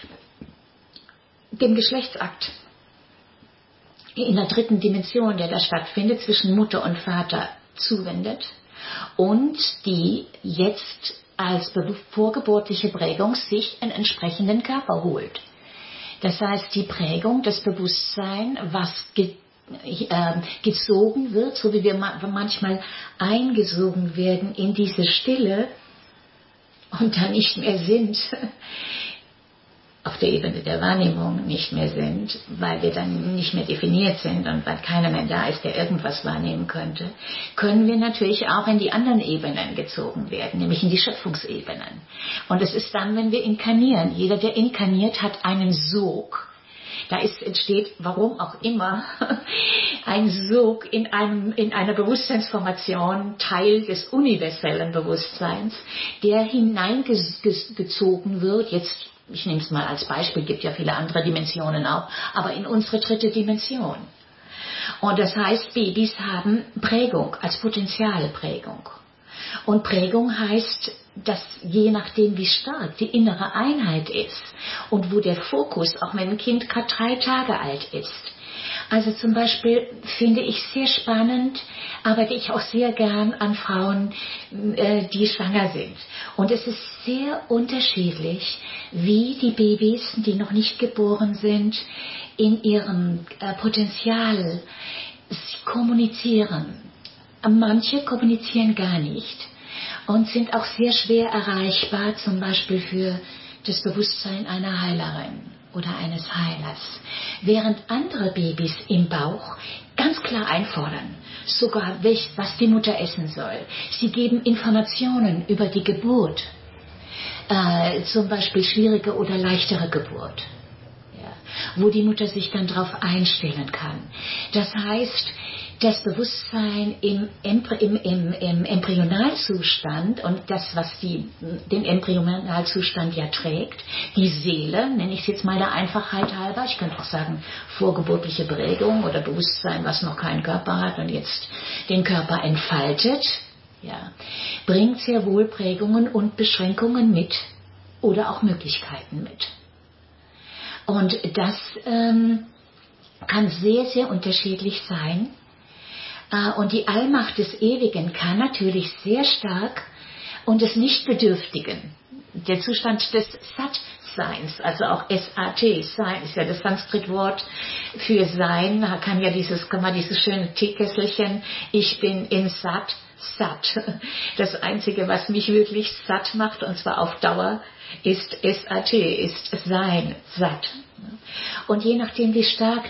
dem Geschlechtsakt in der dritten Dimension, der da stattfindet, zwischen Mutter und Vater zuwendet und die jetzt als vorgeburtliche Prägung sich einen entsprechenden Körper holt. Das heißt, die Prägung, das Bewusstsein, was gezogen wird, so wie wir manchmal eingesogen werden in diese Stille und dann nicht mehr sind, auf der Ebene der Wahrnehmung nicht mehr sind, weil wir dann nicht mehr definiert sind und weil keiner mehr da ist, der irgendwas wahrnehmen könnte, können wir natürlich auch in die anderen Ebenen gezogen werden, nämlich in die Schöpfungsebenen. Und es ist dann, wenn wir inkarnieren. Jeder, der inkarniert, hat einen Sog. Da entsteht, warum auch immer, ein Sog in einer Bewusstseinsformation, Teil des universellen Bewusstseins, der hineingezogen wird, jetzt, ich nehme es mal als Beispiel, gibt ja viele andere Dimensionen auch, aber in unsere dritte Dimension. Und das heißt, Babys haben Prägung als Potenzialprägung. Und Prägung heißt, dass je nachdem, wie stark die innere Einheit ist und wo der Fokus, auch wenn ein Kind gerade 3 Tage alt ist. Also zum Beispiel finde ich sehr spannend, arbeite ich auch sehr gern an Frauen, die schwanger sind. Und es ist sehr unterschiedlich, wie die Babys, die noch nicht geboren sind, in ihrem Potenzial kommunizieren. Manche kommunizieren gar nicht und sind auch sehr schwer erreichbar, zum Beispiel für das Bewusstsein einer Heilerin oder eines Heilers, während andere Babys im Bauch ganz klar einfordern, sogar was die Mutter essen soll. Sie geben Informationen über die Geburt, zum Beispiel schwierige oder leichtere Geburt, ja, wo die Mutter sich dann darauf einstellen kann. Das heißt, das Bewusstsein im Embryonalzustand und das, was den Embryonalzustand ja trägt, die Seele, nenne ich es jetzt mal der Einfachheit halber, ich könnte auch sagen vorgeburtliche Prägung oder Bewusstsein, was noch keinen Körper hat und jetzt den Körper entfaltet, ja, bringt sehr wohl Prägungen und Beschränkungen mit oder auch Möglichkeiten mit. Und das kann sehr, sehr unterschiedlich sein. Und die Allmacht des Ewigen kann natürlich sehr stark und des Nichtbedürftigen, der Zustand des Sat-Seins, also auch S-A-T, Sein ist ja das Sanskrit-Wort für Sein, kann man dieses schöne Teekesselchen, ich bin in Sat. Das Einzige, was mich wirklich satt macht, und zwar auf Dauer, ist SAT, ist Sein, satt. Und je nachdem, wie stark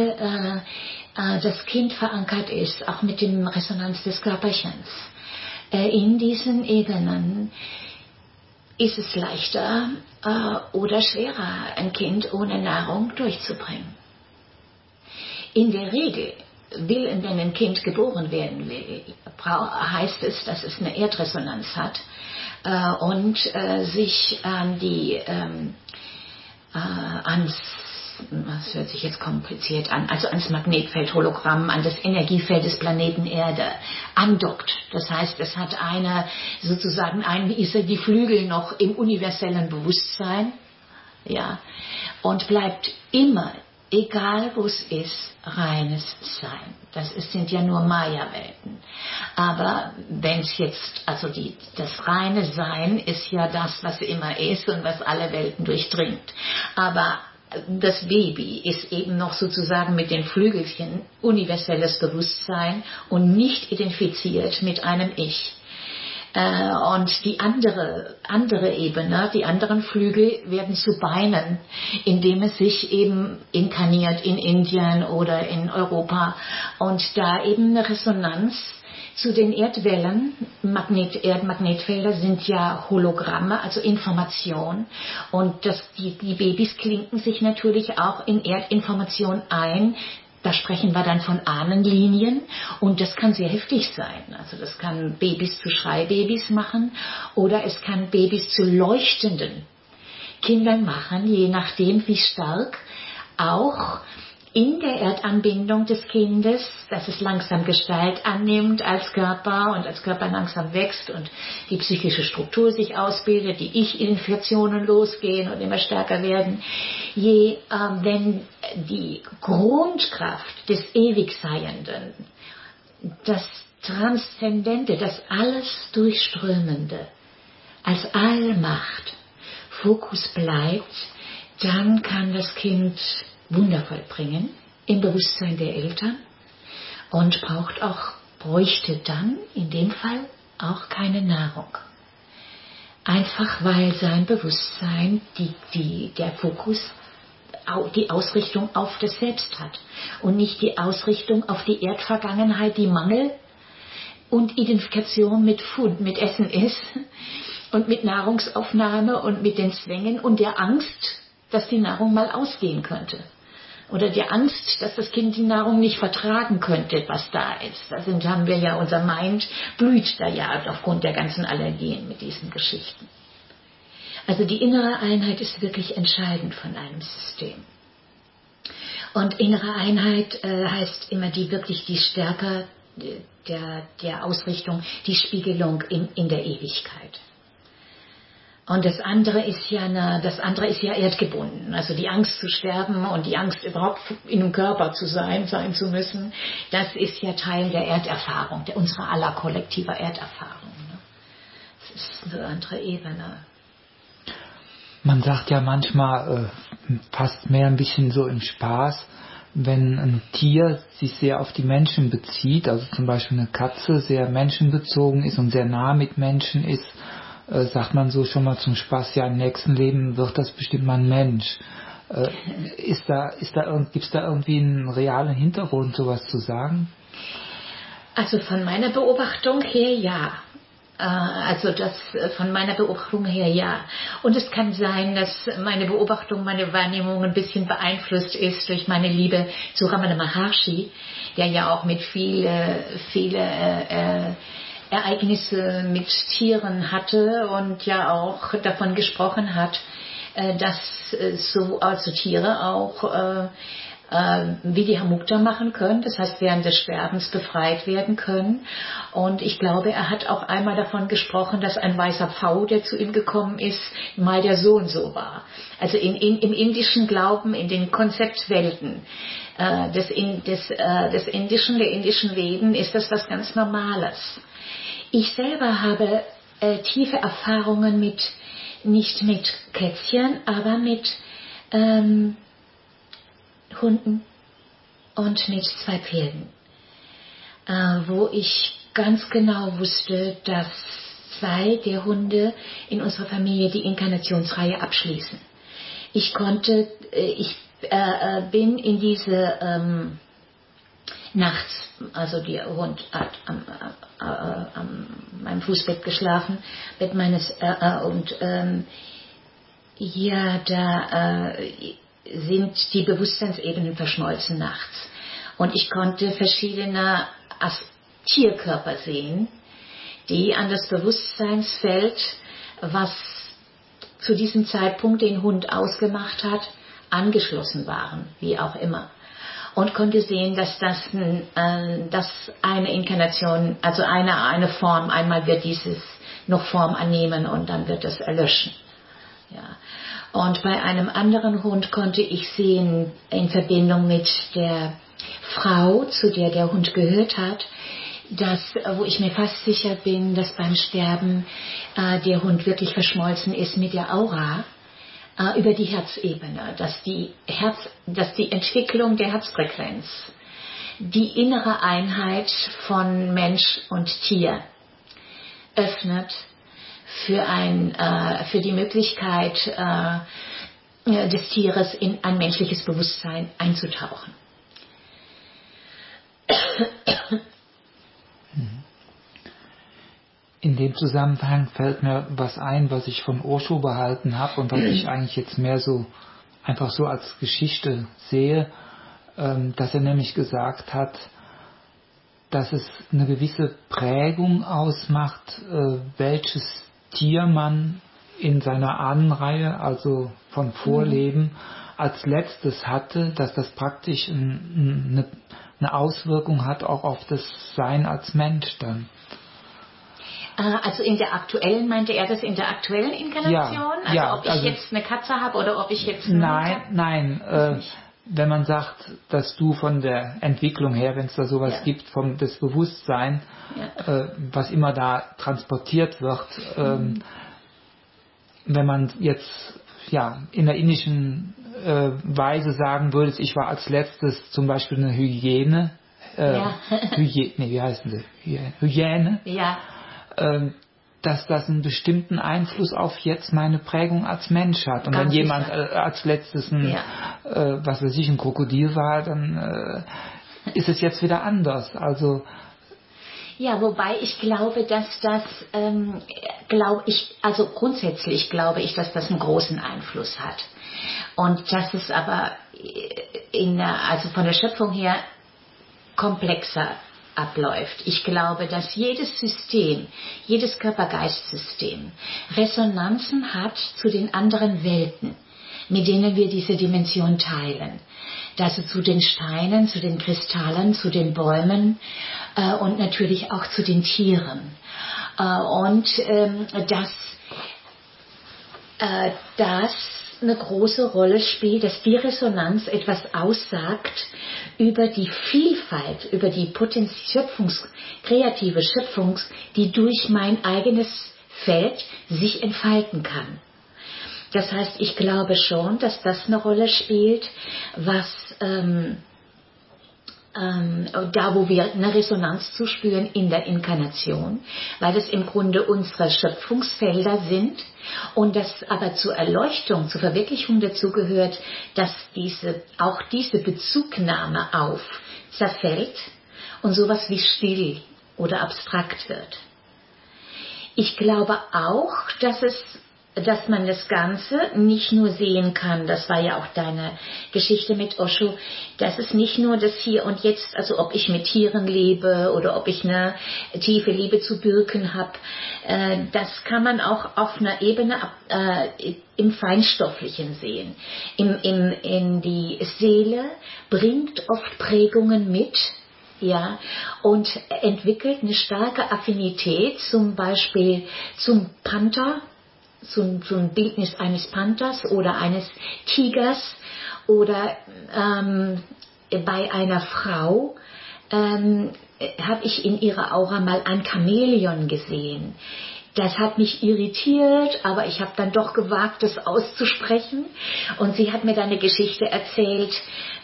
das Kind verankert ist, auch mit dem Resonanz des Körperchens, in diesen Ebenen ist es leichter oder schwerer, ein Kind ohne Nahrung durchzubringen. In der Regel wenn ein Kind geboren werden will, heißt es, dass es eine Erdresonanz hat und sich an das hört sich jetzt kompliziert an, also ans Magnetfeld-Hologramm, an das Energiefeld des Planeten Erde andockt. Das heißt, es hat die Flügel noch im universellen Bewusstsein, ja, und bleibt immer, egal wo es ist, reines Sein. Sind ja nur Maya-Welten. Aber wenn es jetzt, das reine Sein ist ja das, was immer ist und was alle Welten durchdringt. Aber das Baby ist eben noch sozusagen mit den Flügelchen universelles Bewusstsein und nicht identifiziert mit einem Ich. Und die andere Ebene, die anderen Flügel werden zu Beinen, indem es sich eben inkarniert in Indien oder in Europa und da eben eine Resonanz zu den Erdwellen, Erdmagnetfelder sind ja Hologramme, also Information und die Babys klinken sich natürlich auch in Erdinformation ein. Da sprechen wir dann von Ahnenlinien und das kann sehr heftig sein. Also das kann Babys zu Schreibabys machen oder es kann Babys zu leuchtenden Kindern machen, je nachdem wie stark auch in der Erdanbindung des Kindes, dass es langsam Gestalt annimmt als Körper und als Körper langsam wächst und die psychische Struktur sich ausbildet, die Ich-Identifikationen losgehen und immer stärker werden. Wenn die Grundkraft des Ewigseienden, das Transzendente, das alles Durchströmende, als Allmacht Fokus bleibt, dann kann das Kind Wunder vollbringen im Bewusstsein der Eltern und bräuchte dann in dem Fall auch keine Nahrung. Einfach weil sein Bewusstsein der Fokus, die Ausrichtung auf das Selbst hat und nicht die Ausrichtung auf die Erdvergangenheit, die Mangel und Identifikation mit Food, mit Essen ist und mit Nahrungsaufnahme und mit den Zwängen und der Angst, dass die Nahrung mal ausgehen könnte. Oder die Angst, dass das Kind die Nahrung nicht vertragen könnte, was da ist. Haben wir ja, unser Mind blüht da ja aufgrund der ganzen Allergien mit diesen Geschichten. Also die innere Einheit ist wirklich entscheidend von einem System. Und innere Einheit heißt immer die stärker der Ausrichtung, die Spiegelung in der Ewigkeit. Und das andere ist ja erdgebunden. Also die Angst zu sterben und die Angst überhaupt in einem Körper sein zu müssen, das ist ja Teil der Erderfahrung, unserer aller kollektiver Erderfahrung. Ne? Das ist eine andere Ebene. Man sagt ja manchmal fast mehr ein bisschen so im Spaß, wenn ein Tier sich sehr auf die Menschen bezieht, also zum Beispiel eine Katze sehr menschenbezogen ist und sehr nah mit Menschen ist, sagt man so schon mal zum Spaß, ja, im nächsten Leben wird das bestimmt mal ein Mensch. Gibt's da irgendwie einen realen Hintergrund, sowas zu sagen? Also von meiner Beobachtung her ja. Von meiner Beobachtung her ja. Und es kann sein, dass meine Beobachtung, meine Wahrnehmung ein bisschen beeinflusst ist durch meine Liebe zu Ramana Maharshi, der ja auch mit viele Ereignisse mit Tieren hatte und ja auch davon gesprochen hat, dass also Tiere auch Vidya-Mukta machen können, das heißt während des Sterbens befreit werden können. Und ich glaube, er hat auch einmal davon gesprochen, dass ein weißer Pfau, der zu ihm gekommen ist, mal der so und so war. Also im indischen Glauben, in den Konzeptwelten der indischen Veden ist das was ganz Normales. Ich selber habe tiefe Erfahrungen nicht mit Kätzchen, aber mit Hunden und mit 2 Pferden, wo ich ganz genau wusste, dass 2 der Hunde in unserer Familie die Inkarnationsreihe abschließen. Ich bin in diese nachts, also der Hund hat an meinem Fußbett geschlafen, Bett meines sind die Bewusstseinsebenen verschmolzen nachts. Und ich konnte verschiedene Tierkörper sehen, die an das Bewusstseinsfeld, was zu diesem Zeitpunkt den Hund ausgemacht hat, angeschlossen waren, wie auch immer. Und konnte sehen, dass das eine Inkarnation, also eine Form, einmal wird dieses noch Form annehmen und dann wird es erlöschen. Ja. Und bei einem anderen Hund konnte ich sehen, in Verbindung mit der Frau, zu der der Hund gehört hat, wo ich mir fast sicher bin, dass beim Sterben der Hund wirklich verschmolzen ist mit der Aura über die Herzebene, dass die Entwicklung der Herzfrequenz, die innere Einheit von Mensch und Tier öffnet für die Möglichkeit des Tieres in ein menschliches Bewusstsein einzutauchen. In dem Zusammenhang fällt mir was ein, was ich von Osho behalten habe und was ich eigentlich jetzt mehr so einfach so als Geschichte sehe, dass er nämlich gesagt hat, dass es eine gewisse Prägung ausmacht, welches Tier man in seiner Ahnenreihe, also von Vorleben, als letztes hatte, dass das praktisch eine Auswirkung hat auch auf das Sein als Mensch dann. Also in der aktuellen, meinte er das in der aktuellen Inkarnation? Ja, ob ich jetzt eine Katze habe oder ob ich jetzt einen Hund habe? Nein. Wenn man sagt, dass du von der Entwicklung her, wenn es da sowas gibt, das Bewusstsein, was immer da transportiert wird, wenn man jetzt in der indischen Weise sagen würde, ich war als letztes zum Beispiel eine Hyäne, wie heißen sie? Hyäne. Ja. Dass das einen bestimmten Einfluss auf jetzt meine Prägung als Mensch hat. Und wenn jemand als letztes ein Krokodil war, dann ist es jetzt wieder anders. Also ja, wobei ich glaube, dass das, grundsätzlich glaube ich, dass das einen großen Einfluss hat. Und dass es aber von der Schöpfung her komplexer abläuft. Ich glaube, dass jedes System, jedes Körper-Geist-System Resonanzen hat zu den anderen Welten, mit denen wir diese Dimension teilen. Also zu den Steinen, zu den Kristallen, zu den Bäumen und natürlich auch zu den Tieren. Dass eine große Rolle spielt, dass die Resonanz etwas aussagt über die Vielfalt, über die kreative Schöpfung, die durch mein eigenes Feld sich entfalten kann. Das heißt, ich glaube schon, dass das eine Rolle spielt, was da, wo wir eine Resonanz zuspüren in der Inkarnation, weil das im Grunde unsere Schöpfungsfelder sind und das aber zur Erleuchtung, zur Verwirklichung dazu gehört, dass auch diese Bezugnahme auf zerfällt und sowas wie still oder abstrakt wird. Ich glaube auch, dass man das Ganze nicht nur sehen kann, das war ja auch deine Geschichte mit Osho, dass es nicht nur das Hier und Jetzt, also ob ich mit Tieren lebe oder ob ich eine tiefe Liebe zu Birken habe, das kann man auch auf einer Ebene im Feinstofflichen sehen. In die Seele bringt oft Prägungen mit, ja, und entwickelt eine starke Affinität zum Beispiel zum Panther, so ein Bildnis eines Panthers oder eines Tigers oder bei einer Frau habe ich in ihrer Aura mal ein Chamäleon gesehen. Das hat mich irritiert, aber ich habe dann doch gewagt, das auszusprechen. Und sie hat mir dann eine Geschichte erzählt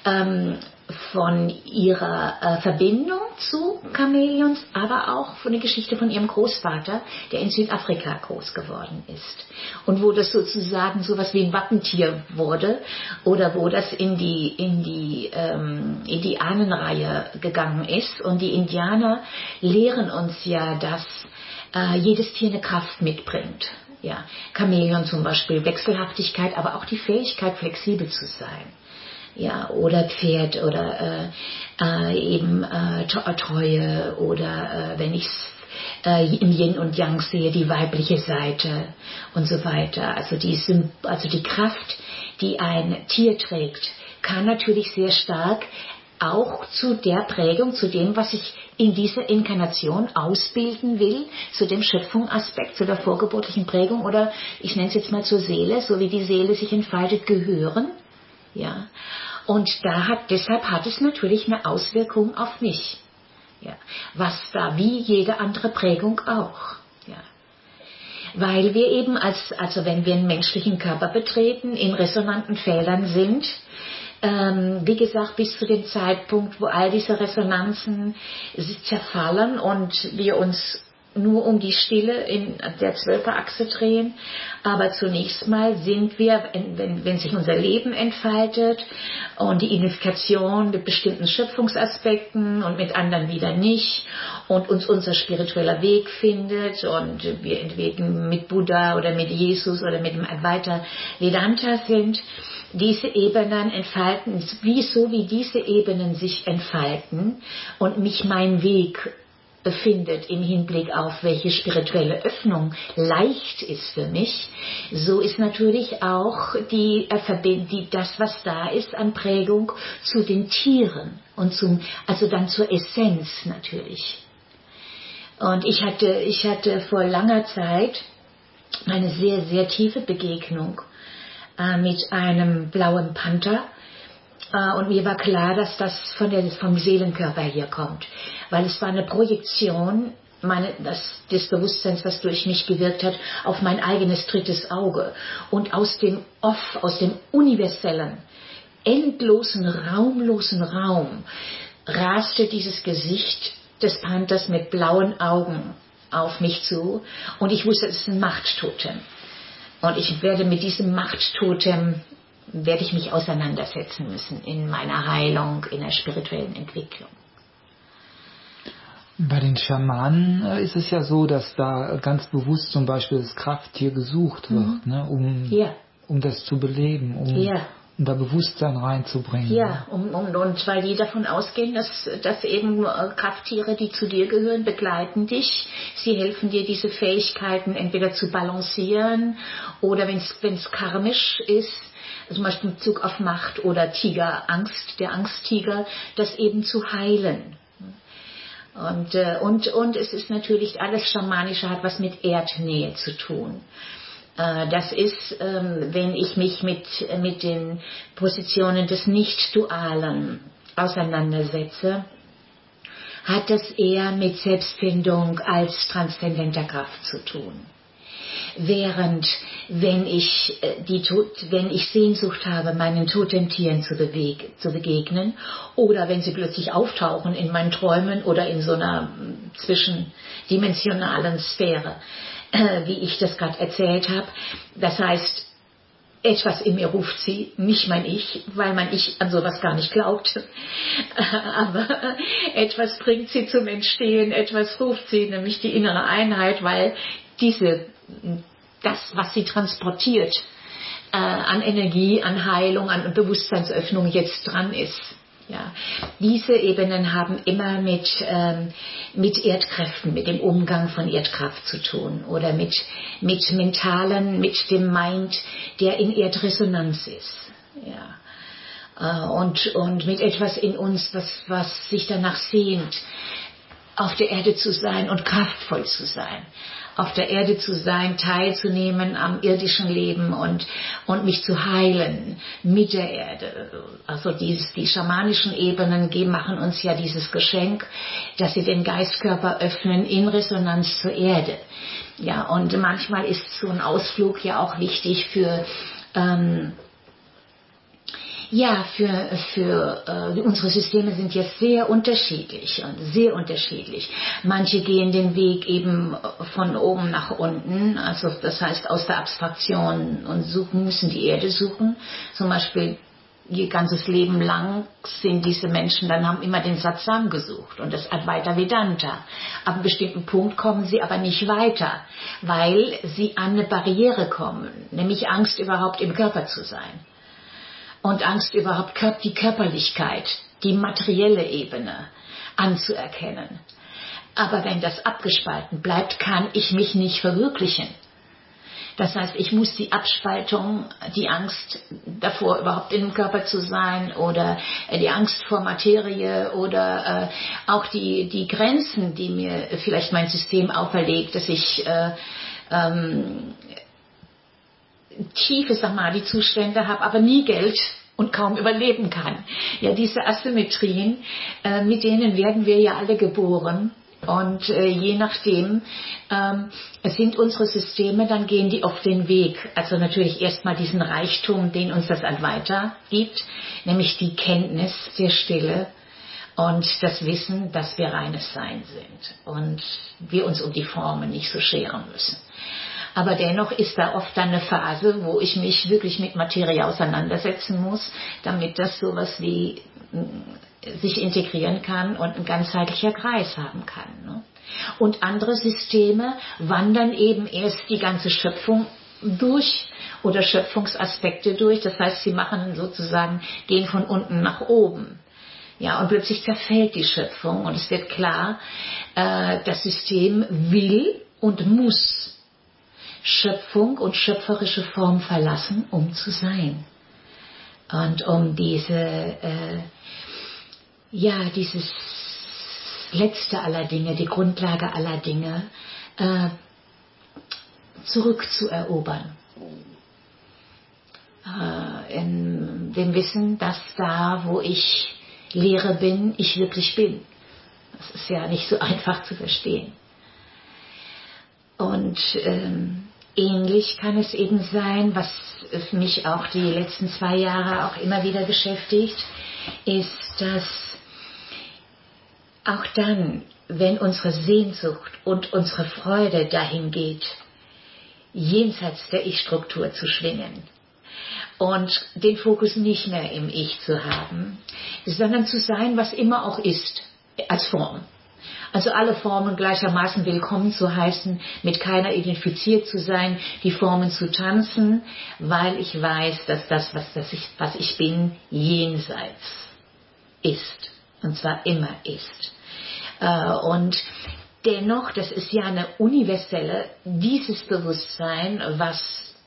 von ihrer Verbindung zu Chamäleons, aber auch von der Geschichte von ihrem Großvater, der in Südafrika groß geworden ist. Und wo das sozusagen sowas wie ein Wappentier wurde oder wo das in die Ahnenreihe gegangen ist. Und die Indianer lehren uns ja, dass jedes Tier eine Kraft mitbringt. Ja, Chamäleon zum Beispiel, Wechselhaftigkeit, aber auch die Fähigkeit, flexibel zu sein. Ja, oder Pferd oder eben Treue oder wenn ich es im Yin und Yang sehe, die weibliche Seite und so weiter. Also die Kraft, die ein Tier trägt, kann natürlich sehr stark auch zu der Prägung, zu dem, was ich in dieser Inkarnation ausbilden will, zu dem Schöpfungsaspekt, zu der vorgeburtlichen Prägung oder ich nenne es jetzt mal zur Seele, so wie die Seele sich entfaltet, gehören. Ja. Und deshalb hat es natürlich eine Auswirkung auf mich. Ja. Was da wie jede andere Prägung auch. Ja. Weil wir eben also wenn wir einen menschlichen Körper betreten, in resonanten Feldern sind, wie gesagt, bis zu dem Zeitpunkt, wo all diese Resonanzen zerfallen und wir uns nur um die Stille in der Zwölferachse drehen. Aber zunächst mal sind wir, wenn sich unser Leben entfaltet und die Identifikation mit bestimmten Schöpfungsaspekten und mit anderen wieder nicht und uns unser spiritueller Weg findet und wir entweder mit Buddha oder mit Jesus oder mit dem Advaita Vedanta sind, diese Ebenen entfalten, wie diese Ebenen sich entfalten und mich mein Weg befindet im Hinblick auf welche spirituelle Öffnung leicht ist für mich, so ist natürlich auch das, was da ist an Prägung zu den Tieren und also dann zur Essenz natürlich. Und ich hatte vor langer Zeit eine sehr, sehr tiefe Begegnung mit einem blauen Panther. Und mir war klar, dass das vom Seelenkörper hier kommt. Weil es war eine Projektion des Bewusstseins, was durch mich gewirkt hat, auf mein eigenes drittes Auge. Und aus dem universellen, endlosen, raumlosen Raum raste dieses Gesicht des Panthers mit blauen Augen auf mich zu. Und ich wusste, es ist ein Machttotem. Und ich werde mit diesem Machttotem mich auseinandersetzen müssen in meiner Heilung, in der spirituellen Entwicklung. Bei den Schamanen ist es ja so, dass da ganz bewusst zum Beispiel das Krafttier gesucht wird, ne, um das zu beleben, um da Bewusstsein reinzubringen. Ja, und weil die davon ausgehen, dass eben Krafttiere, die zu dir gehören, begleiten dich. Sie helfen dir, diese Fähigkeiten entweder zu balancieren oder wenn es karmisch ist, zum Beispiel in Bezug auf Macht oder Tigerangst, der Angsttiger, das eben zu heilen. Und es ist natürlich alles Schamanische, hat was mit Erdnähe zu tun. Das ist, wenn ich mich mit den Positionen des Nicht-Dualen auseinandersetze, hat das eher mit Selbstfindung als transzendenter Kraft zu tun. Während, wenn ich Sehnsucht habe, meinen Totemtieren zu begegnen, oder wenn sie plötzlich auftauchen in meinen Träumen oder in so einer zwischendimensionalen Sphäre, wie ich das gerade erzählt habe. Das heißt, etwas in mir ruft sie, nicht mein Ich, weil mein Ich an sowas gar nicht glaubt. Aber etwas bringt sie zum Entstehen, etwas ruft sie, nämlich die innere Einheit, weil das, was sie transportiert, an Energie, an Heilung, an Bewusstseinsöffnung jetzt dran ist. Ja, diese Ebenen haben immer mit Erdkräften, mit dem Umgang von Erdkraft zu tun oder mit dem Mind, der in Erdresonanz ist. Ja. Und mit etwas in uns, was sich danach sehnt, auf der Erde zu sein und kraftvoll zu sein. Auf der Erde zu sein, teilzunehmen am irdischen Leben und mich zu heilen mit der Erde. Also die schamanischen Ebenen machen uns ja dieses Geschenk, dass sie den Geistkörper öffnen in Resonanz zur Erde. Ja, und manchmal ist so ein Ausflug ja auch wichtig für unsere Systeme sind jetzt sehr unterschiedlich und sehr unterschiedlich. Manche gehen den Weg eben von oben nach unten, also das heißt aus der Abstraktion und müssen die Erde suchen. Zum Beispiel ihr ganzes Leben lang sind diese Menschen, dann haben immer den Satsang gesucht und das Advaita Vedanta. Ab einem bestimmten Punkt kommen sie aber nicht weiter, weil sie an eine Barriere kommen, nämlich Angst überhaupt im Körper zu sein. Und Angst überhaupt die Körperlichkeit, die materielle Ebene anzuerkennen. Aber wenn das abgespalten bleibt, kann ich mich nicht verwirklichen. Das heißt, ich muss die Abspaltung, die Angst davor, überhaupt in dem Körper zu sein oder die Angst vor Materie oder auch die Grenzen, die mir vielleicht mein System auferlegt, dass ich tiefe Samadhi-Zustände habe, aber nie Geld und kaum überleben kann. Ja, diese Asymmetrien, mit denen werden wir ja alle geboren. Und je nachdem sind unsere Systeme, dann gehen die auf den Weg. Also natürlich erstmal diesen Reichtum, den uns das Advaita gibt, nämlich die Kenntnis der Stille und das Wissen, dass wir reines Sein sind und wir uns um die Formen nicht so scheren müssen. Aber dennoch ist da oft dann eine Phase, wo ich mich wirklich mit Materie auseinandersetzen muss, damit das sowas wie sich integrieren kann und ein ganzheitlicher Kreis haben kann. Ne? Und andere Systeme wandern eben erst die ganze Schöpfung durch oder Schöpfungsaspekte durch. Das heißt, sie machen sozusagen, gehen von unten nach oben. Ja, und plötzlich zerfällt die Schöpfung und es wird klar, das System will und muss Schöpfung und schöpferische Form verlassen, um zu sein. Und um dieses Letzte aller Dinge, die Grundlage aller Dinge, zurückzuerobern. In dem Wissen, dass da, wo ich Lehre bin, ich wirklich bin. Das ist ja nicht so einfach zu verstehen. Und ähnlich kann es eben sein, was mich auch die letzten 2 Jahre auch immer wieder beschäftigt, ist, dass auch dann, wenn unsere Sehnsucht und unsere Freude dahin geht, jenseits der Ich-Struktur zu schwingen und den Fokus nicht mehr im Ich zu haben, sondern zu sein, was immer auch ist, als Form. Also alle Formen gleichermaßen willkommen zu heißen, mit keiner identifiziert zu sein, die Formen zu tanzen, weil ich weiß, dass das, was ich bin, jenseits ist. Und zwar immer ist. Und dennoch, das ist ja eine universelle, dieses Bewusstsein, was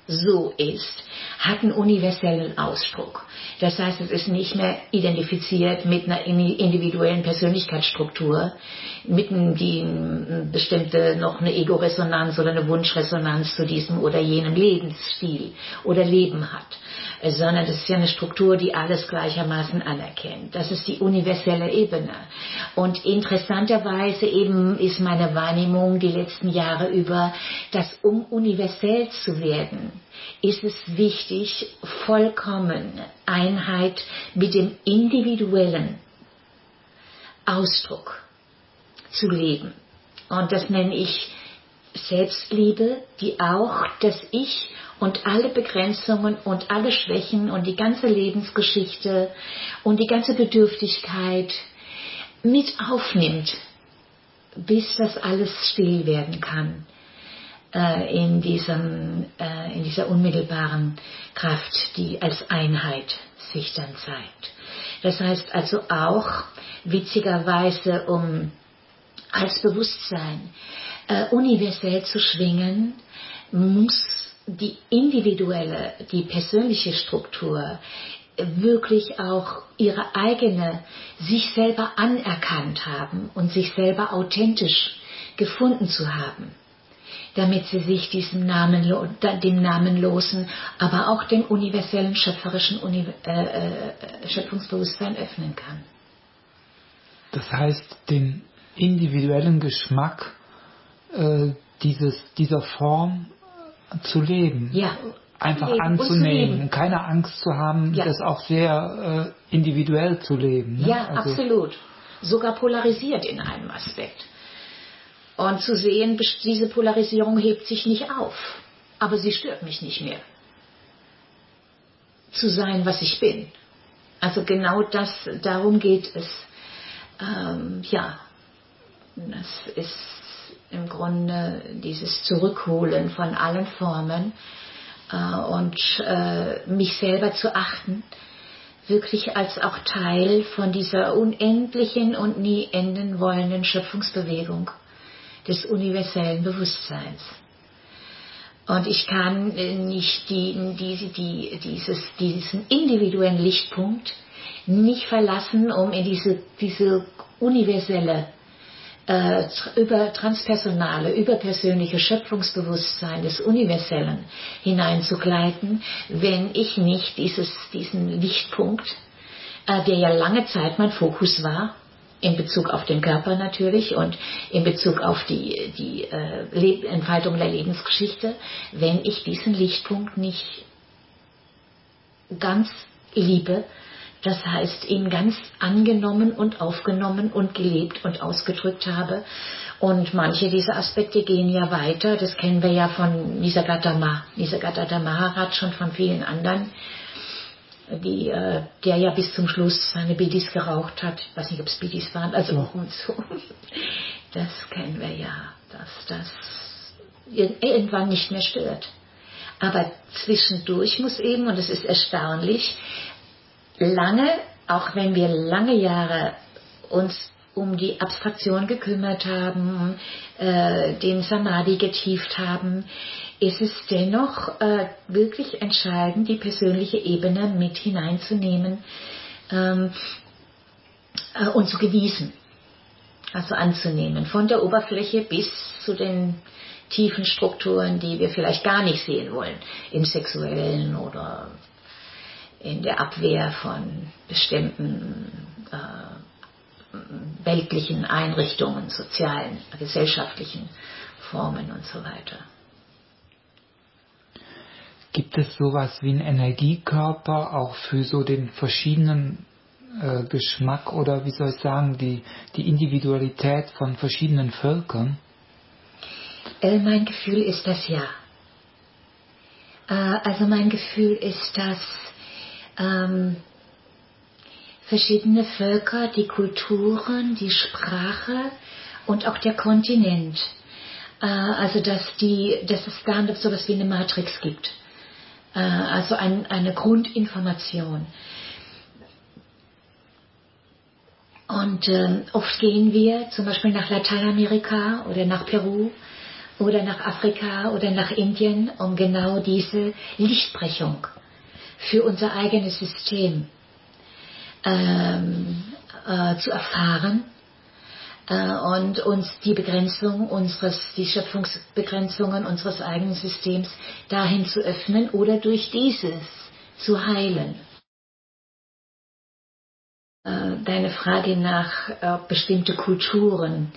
so ist, hat einen universellen Ausdruck. Das heißt, es ist nicht mehr identifiziert mit einer individuellen Persönlichkeitsstruktur, die bestimmte noch eine Ego-Resonanz oder eine Wunschresonanz zu diesem oder jenem Lebensstil oder Leben hat, sondern das ist ja eine Struktur, die alles gleichermaßen anerkennt. Das ist die universelle Ebene. Und interessanterweise eben ist meine Wahrnehmung die letzten Jahre über, dass um universell zu werden, ist es wichtig, vollkommen Einheit mit dem individuellen Ausdruck zu leben. Und das nenne ich Selbstliebe, die auch das Ich und alle Begrenzungen und alle Schwächen und die ganze Lebensgeschichte und die ganze Bedürftigkeit mit aufnimmt, bis das alles still werden kann in dieser unmittelbaren Kraft, die als Einheit sich dann zeigt. Das heißt also auch, witzigerweise, um als Bewusstsein universell zu schwingen, muss die individuelle, die persönliche Struktur wirklich auch ihre eigene, sich selber anerkannt haben und sich selber authentisch gefunden zu haben, damit sie sich dem namenlosen, aber auch dem universellen schöpferischen Schöpfungsbewusstsein öffnen kann. Das heißt, den individuellen Geschmack dieser Form zu leben, einfach anzunehmen und keine Angst zu haben, das auch sehr individuell zu leben. Ne? Ja, also absolut. Sogar polarisiert in einem Aspekt. Und zu sehen, diese Polarisierung hebt sich nicht auf, aber sie stört mich nicht mehr. Zu sein, was ich bin. Also genau darum geht es. Das ist im Grunde dieses Zurückholen von allen Formen und mich selber zu achten, wirklich als auch Teil von dieser unendlichen und nie enden wollenden Schöpfungsbewegung des universellen Bewusstseins. Und ich kann nicht diesen individuellen Lichtpunkt nicht verlassen, um in diese universelle transpersonale, überpersönliche Schöpfungsbewusstsein des Universellen hineinzugleiten, wenn ich nicht diesen Lichtpunkt, der ja lange Zeit mein Fokus war, in Bezug auf den Körper natürlich und in Bezug auf die Entfaltung der Lebensgeschichte, wenn ich diesen Lichtpunkt nicht ganz liebe, das heißt, ihn ganz angenommen und aufgenommen und gelebt und ausgedrückt habe. Und manche dieser Aspekte gehen ja weiter. Das kennen wir ja von Nisargadatta Maharaj schon von vielen anderen, der ja bis zum Schluss seine Bidis geraucht hat. Ich weiß nicht, ob es Bidis waren, also und so. Das kennen wir ja, dass das irgendwann nicht mehr stört. Aber zwischendurch muss eben, und es ist erstaunlich, lange, auch wenn wir lange Jahre uns um die Abstraktion gekümmert haben, den Samadhi getieft haben, ist es dennoch wirklich entscheidend, die persönliche Ebene mit hineinzunehmen und zu genießen, also anzunehmen, von der Oberfläche bis zu den tiefen Strukturen, die wir vielleicht gar nicht sehen wollen, im Sexuellen oder in der Abwehr von bestimmten weltlichen Einrichtungen, sozialen, gesellschaftlichen Formen und so weiter. Gibt es sowas wie einen Energiekörper auch für so den verschiedenen Geschmack oder wie soll ich sagen, die Individualität von verschiedenen Völkern? Mein Gefühl ist das ja. Also mein Gefühl ist, dass verschiedene Völker, die Kulturen, die Sprache und auch der Kontinent, also dass es da so etwas wie eine Matrix gibt, also eine Grundinformation. Und oft gehen wir zum Beispiel nach Lateinamerika oder nach Peru oder nach Afrika oder nach Indien, um genau diese Lichtbrechung für unser eigenes System zu erfahren und uns die Schöpfungsbegrenzungen unseres eigenen Systems dahin zu öffnen oder durch dieses zu heilen. Deine Frage nach bestimmte Kulturen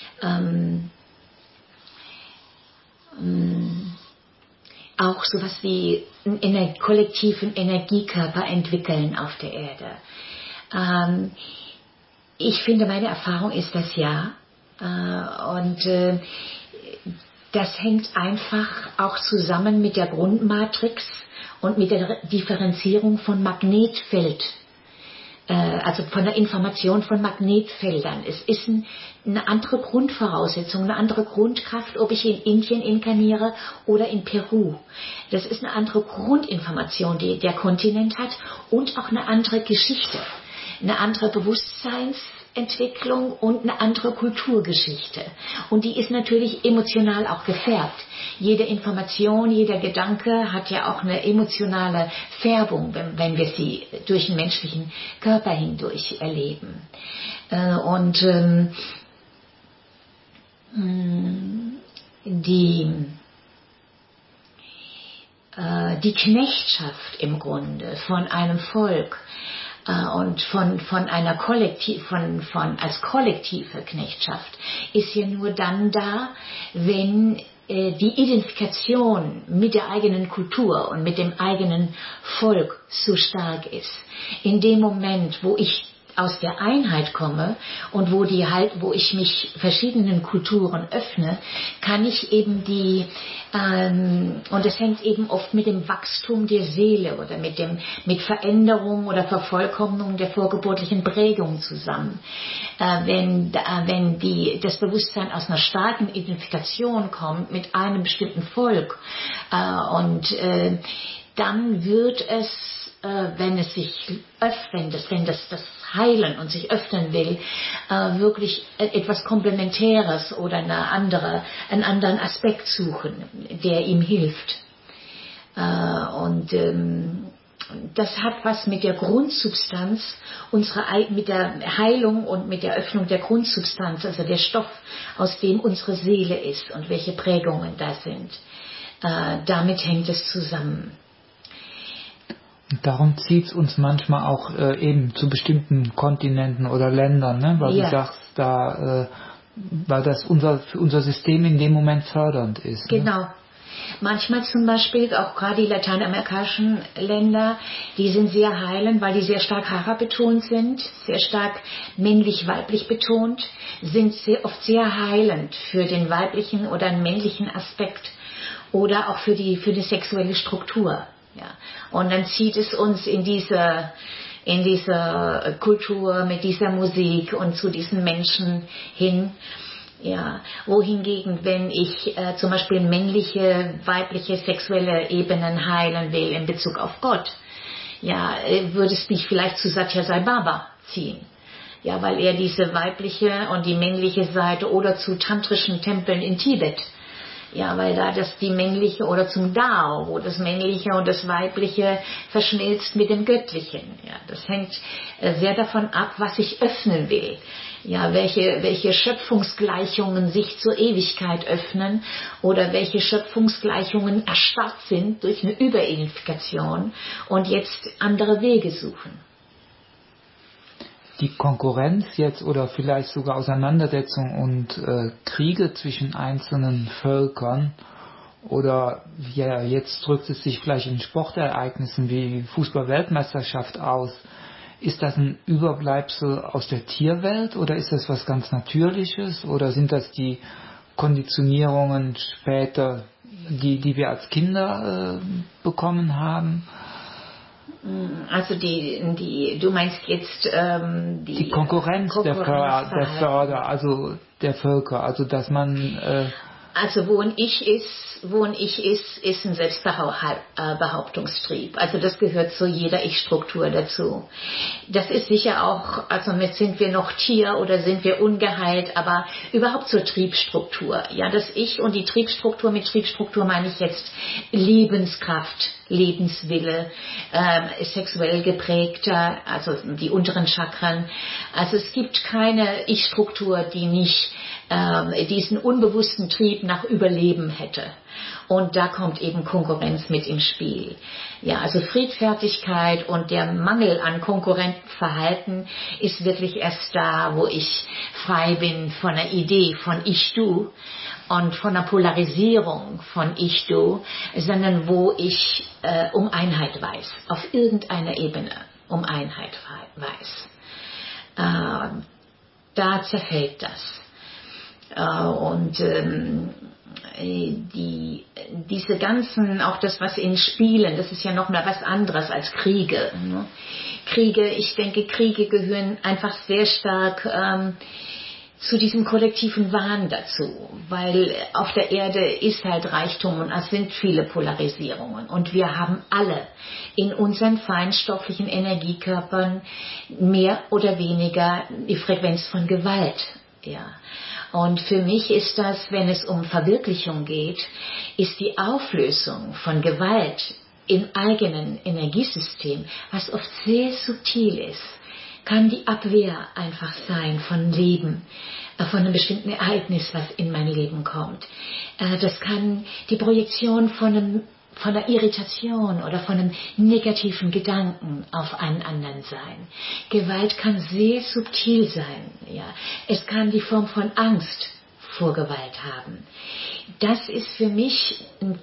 auch sowas wie einen kollektiven Energiekörper entwickeln auf der Erde. Ich finde, meine Erfahrung ist das ja. Und das hängt einfach auch zusammen mit der Grundmatrix und mit der Differenzierung von Magnetfeld. Also von der Information von Magnetfeldern. Es ist eine andere Grundvoraussetzung, eine andere Grundkraft, ob ich in Indien inkarniere oder in Peru. Das ist eine andere Grundinformation, die der Kontinent hat und auch eine andere Geschichte, eine andere Bewusstseinsentwicklung und eine andere Kulturgeschichte. Und die ist natürlich emotional auch gefärbt. Jede Information, jeder Gedanke hat ja auch eine emotionale Färbung, wenn wir sie durch den menschlichen Körper hindurch erleben. Und die Knechtschaft im Grunde von einem Volk und von einer als kollektive Knechtschaft ist ja nur dann da, wenn die Identifikation mit der eigenen Kultur und mit dem eigenen Volk so stark ist. In dem Moment, wo ich aus der Einheit komme und wo ich mich verschiedenen Kulturen öffne, kann ich eben und es hängt eben oft mit dem Wachstum der Seele oder mit Veränderung oder Vervollkommnung der vorgeburtlichen Prägung zusammen. Wenn das Bewusstsein aus einer starken Identifikation kommt mit einem bestimmten Volk dann wird es, wenn das heilen und sich öffnen will, wirklich etwas Komplementäres oder einen anderen Aspekt suchen, der ihm hilft. Das hat was mit der Grundsubstanz mit der Heilung und mit der Öffnung der Grundsubstanz, also der Stoff, aus dem unsere Seele ist und welche Prägungen da sind. Damit hängt es zusammen. Darum zieht es uns manchmal auch eben zu bestimmten Kontinenten oder Ländern, ne? Weil du sagst, weil das für unser System in dem Moment fördernd ist. Genau. Ne? Manchmal zum Beispiel, auch gerade die lateinamerikanischen Länder, die sind sehr heilend, weil die sehr stark Hara betont sind, sehr stark männlich-weiblich betont, sind oft sehr heilend für den weiblichen oder den männlichen Aspekt oder auch für die sexuelle Struktur. Ja. Und dann zieht es uns in dieser Kultur, mit dieser Musik und zu diesen Menschen hin. Ja. Wohingegen, wenn ich zum Beispiel männliche, weibliche, sexuelle Ebenen heilen will in Bezug auf Gott, ja, würde es mich vielleicht zu Satya Sai Baba ziehen. Ja, weil er diese weibliche und die männliche Seite oder zu tantrischen Tempeln in Tibet. Ja, weil da die männliche oder zum Dao, wo das männliche und das weibliche verschmilzt mit dem Göttlichen. Ja, das hängt sehr davon ab, was ich öffnen will. Ja, welche Schöpfungsgleichungen sich zur Ewigkeit öffnen oder welche Schöpfungsgleichungen erstarrt sind durch eine Überidentifikation und jetzt andere Wege suchen. Die Konkurrenz jetzt oder vielleicht sogar Auseinandersetzung und Kriege zwischen einzelnen Völkern oder ja, jetzt drückt es sich vielleicht in Sportereignissen wie Fußball-Weltmeisterschaft aus. Ist das ein Überbleibsel aus der Tierwelt oder ist das was ganz Natürliches oder sind das die Konditionierungen später, die wir als Kinder bekommen haben? Also du meinst jetzt die Konkurrenz der Förder, also der Völker, also dass man Also wo ein Ich ist ein Selbstbehauptungstrieb. Also das gehört zu jeder Ich-Struktur dazu. Das ist sicher auch, also sind wir noch Tier oder sind wir ungeheilt, aber überhaupt zur Triebstruktur. Ja, das Ich und die Triebstruktur, mit Triebstruktur meine ich jetzt Lebenskraft, Lebenswille, sexuell geprägter, also die unteren Chakren. Also es gibt keine Ich-Struktur, die nicht diesen unbewussten Trieb nach Überleben hätte. Und da kommt eben Konkurrenz mit im Spiel. Ja, also Friedfertigkeit und der Mangel an Konkurrentenverhalten ist wirklich erst da, wo ich frei bin von der Idee von Ich-Du und von der Polarisierung von Ich-Du, sondern wo ich um Einheit weiß, auf irgendeiner Ebene um Einheit weiß. Da zerfällt das. Und diese ganzen, auch das, was in Spielen, das ist ja noch mal was anderes als Kriege. Ne? Ich denke, Kriege gehören einfach sehr stark zu diesem kollektiven Wahn dazu, weil auf der Erde ist halt Reichtum und es sind viele Polarisierungen und wir haben alle in unseren feinstofflichen Energiekörpern mehr oder weniger die Frequenz von Gewalt. Ja. Und für mich ist das, wenn es um Verwirklichung geht, ist die Auflösung von Gewalt im eigenen Energiesystem, was oft sehr subtil ist, kann die Abwehr einfach sein von Leben, von einem bestimmten Ereignis, was in mein Leben kommt. Das kann die Projektion von einer Irritation oder von einem negativen Gedanken auf einen anderen sein. Gewalt kann sehr subtil sein. Ja. Es kann die Form von Angst vor Gewalt haben. Das ist für mich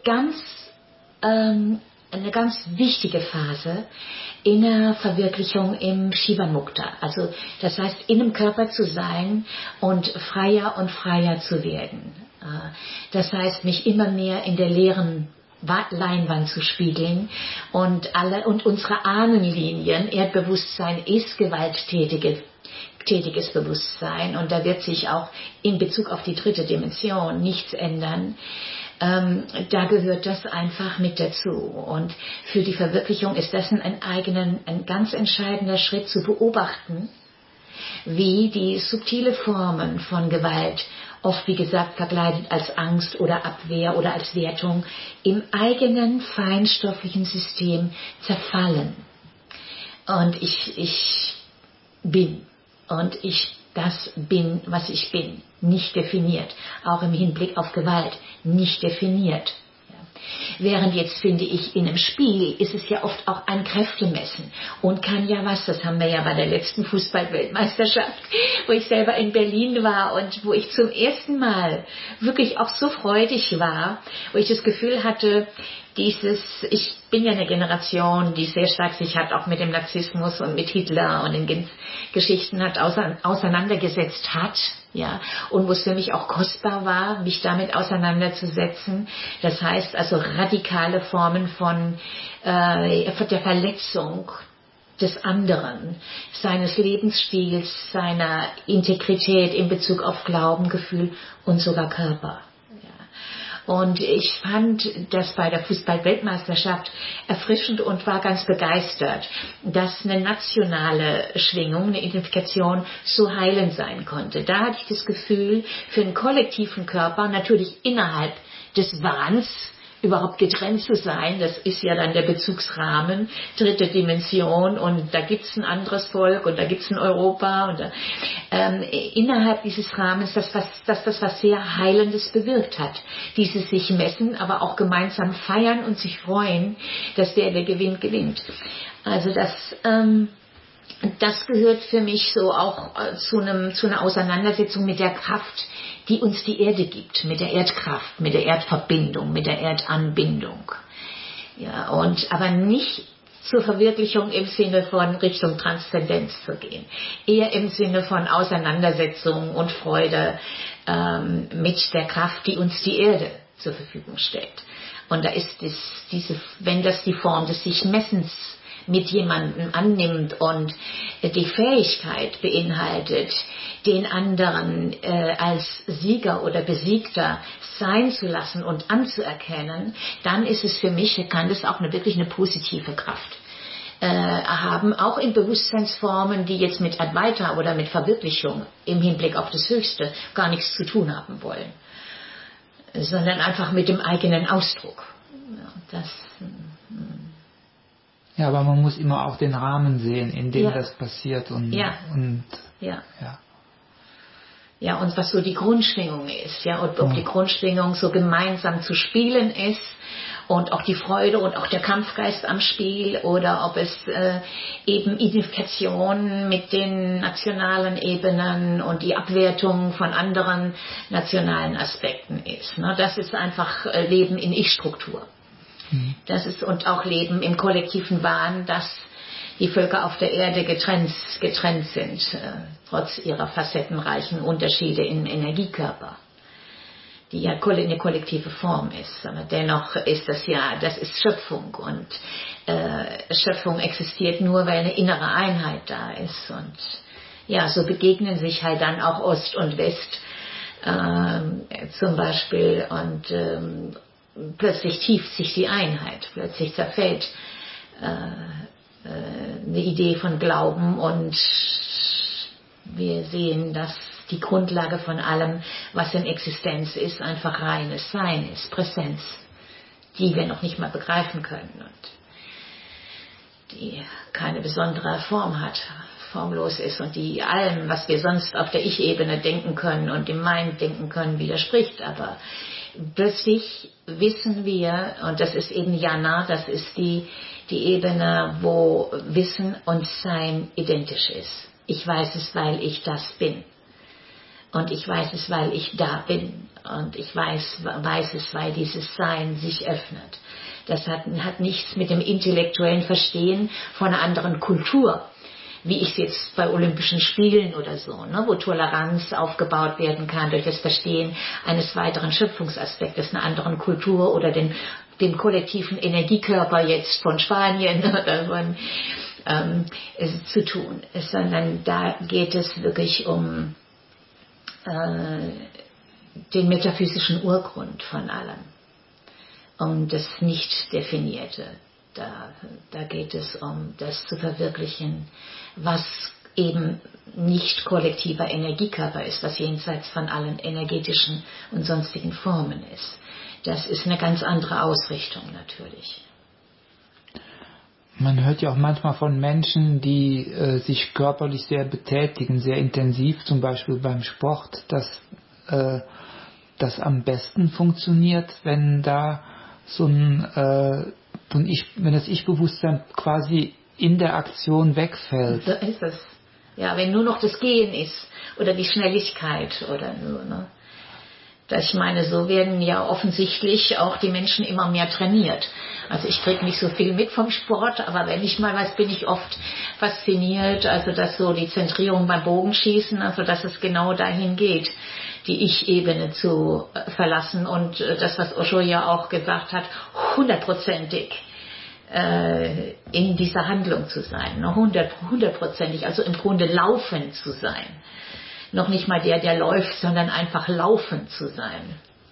eine ganz wichtige Phase in der Verwirklichung im Shiva-Mukta. Also das heißt, in einem Körper zu sein und freier zu werden. Das heißt, mich immer mehr in der leeren Leinwand zu spiegeln und unsere Ahnenlinien, Erdbewusstsein ist gewalttätiges Bewusstsein und da wird sich auch in Bezug auf die dritte Dimension nichts ändern. Da gehört das einfach mit dazu und für die Verwirklichung ist das ein ganz entscheidender Schritt zu beobachten, wie die subtile Formen von Gewalt, oft wie gesagt verkleidet als Angst oder Abwehr oder als Wertung, im eigenen feinstofflichen System zerfallen. Und ich bin und das bin, was ich bin, nicht definiert. Auch im Hinblick auf Gewalt, nicht definiert. Während jetzt, finde ich, in einem Spiel ist es ja oft auch ein Kräftemessen und kann ja was, das haben wir ja bei der letzten Fußball-Weltmeisterschaft, wo ich selber in Berlin war und wo ich zum ersten Mal wirklich auch so freudig war, wo ich das Gefühl hatte, ich bin ja eine Generation, die sehr stark sich hat auch mit dem Narzissmus und mit Hitler und den Geschichten auseinandergesetzt hat, ja, und wo es für mich auch kostbar war, mich damit auseinanderzusetzen. Das heißt also radikale Formen von der Verletzung des anderen, seines Lebensstils, seiner Integrität in Bezug auf Glauben, Gefühl und sogar Körper. Und ich fand das bei der Fußball-Weltmeisterschaft erfrischend und war ganz begeistert, dass eine nationale Schwingung, eine Identifikation so heilend sein konnte. Da hatte ich das Gefühl, für einen kollektiven Körper, natürlich innerhalb des Wahns, überhaupt getrennt zu sein, das ist ja dann der Bezugsrahmen, dritte Dimension und da gibt's ein anderes Volk und da gibt's ein Europa und innerhalb dieses Rahmens, das was sehr Heilendes bewirkt hat. Dieses sich messen, aber auch gemeinsam feiern und sich freuen, dass der gewinnt. Also das gehört für mich so auch zu einer Auseinandersetzung mit der Kraft, die uns die Erde gibt, mit der Erdkraft, mit der Erdverbindung, mit der Erdanbindung. Ja, aber nicht zur Verwirklichung im Sinne von Richtung Transzendenz zu gehen. Eher im Sinne von Auseinandersetzung und Freude mit der Kraft, die uns die Erde zur Verfügung stellt. Und da ist wenn das die Form des sich Messens mit jemandem annimmt und die Fähigkeit beinhaltet, den anderen als Sieger oder Besiegter sein zu lassen und anzuerkennen, dann ist es für mich, kann das auch wirklich eine positive Kraft haben, auch in Bewusstseinsformen, die jetzt mit Advaita oder mit Verwirklichung im Hinblick auf das Höchste gar nichts zu tun haben wollen, sondern einfach mit dem eigenen Ausdruck. Ja, aber man muss immer auch den Rahmen sehen, in dem das passiert und und was so die Grundschwingung ist, und ob die Grundschwingung so gemeinsam zu spielen ist und auch die Freude und auch der Kampfgeist am Spiel oder ob es eben Identifikation mit den nationalen Ebenen und die Abwertung von anderen nationalen Aspekten ist. Ne? Das ist einfach Leben in Ich-Struktur. Das ist und auch Leben im kollektiven Wahn, dass die Völker auf der Erde getrennt sind, trotz ihrer facettenreichen Unterschiede in Energiekörper, die ja eine kollektive Form ist. Aber dennoch ist das ist Schöpfung und Schöpfung existiert nur, weil eine innere Einheit da ist. Und so begegnen sich halt dann auch Ost und West zum Beispiel und plötzlich tieft sich die Einheit, plötzlich zerfällt eine Idee von Glauben und wir sehen, dass die Grundlage von allem, was in Existenz ist, einfach reines Sein ist, Präsenz, die wir noch nicht mal begreifen können und die keine besondere Form hat, formlos ist und die allem, was wir sonst auf der Ich-Ebene denken können und im Mind denken können, widerspricht, aber plötzlich wissen wir, und das ist eben Jana, das ist die Ebene, wo Wissen und Sein identisch ist. Ich weiß es, weil ich das bin. Und ich weiß es, weil ich da bin. Und ich weiß es, weil dieses Sein sich öffnet. Das hat nichts mit dem intellektuellen Verstehen von einer anderen Kultur, wie ich es jetzt bei Olympischen Spielen oder so, ne, wo Toleranz aufgebaut werden kann durch das Verstehen eines weiteren Schöpfungsaspektes einer anderen Kultur oder dem kollektiven Energiekörper jetzt von Spanien oder von zu tun, sondern da geht es wirklich um den metaphysischen Urgrund von allem, um das Nicht-Definierte. Da geht es um das zu verwirklichen, was eben nicht kollektiver Energiekörper ist, was jenseits von allen energetischen und sonstigen Formen ist. Das ist eine ganz andere Ausrichtung natürlich. Man hört ja auch manchmal von Menschen, die sich körperlich sehr betätigen, sehr intensiv, zum Beispiel beim Sport, dass das am besten funktioniert, wenn da so ein wenn das Ich-Bewusstsein quasi in der Aktion wegfällt. So ist es. Ja, wenn nur noch das Gehen ist oder die Schnelligkeit oder so, ne? Ich meine, so werden ja offensichtlich auch die Menschen immer mehr trainiert. Also ich kriege nicht so viel mit vom Sport, aber wenn ich mal was, bin ich oft fasziniert, also dass so die Zentrierung beim Bogenschießen, also dass es genau dahin geht, die Ich-Ebene zu verlassen und das, was Osho ja auch gesagt hat, 100%ig in dieser Handlung zu sein, 100%ig, also im Grunde laufen zu sein. Noch nicht mal der läuft, sondern einfach laufen zu sein.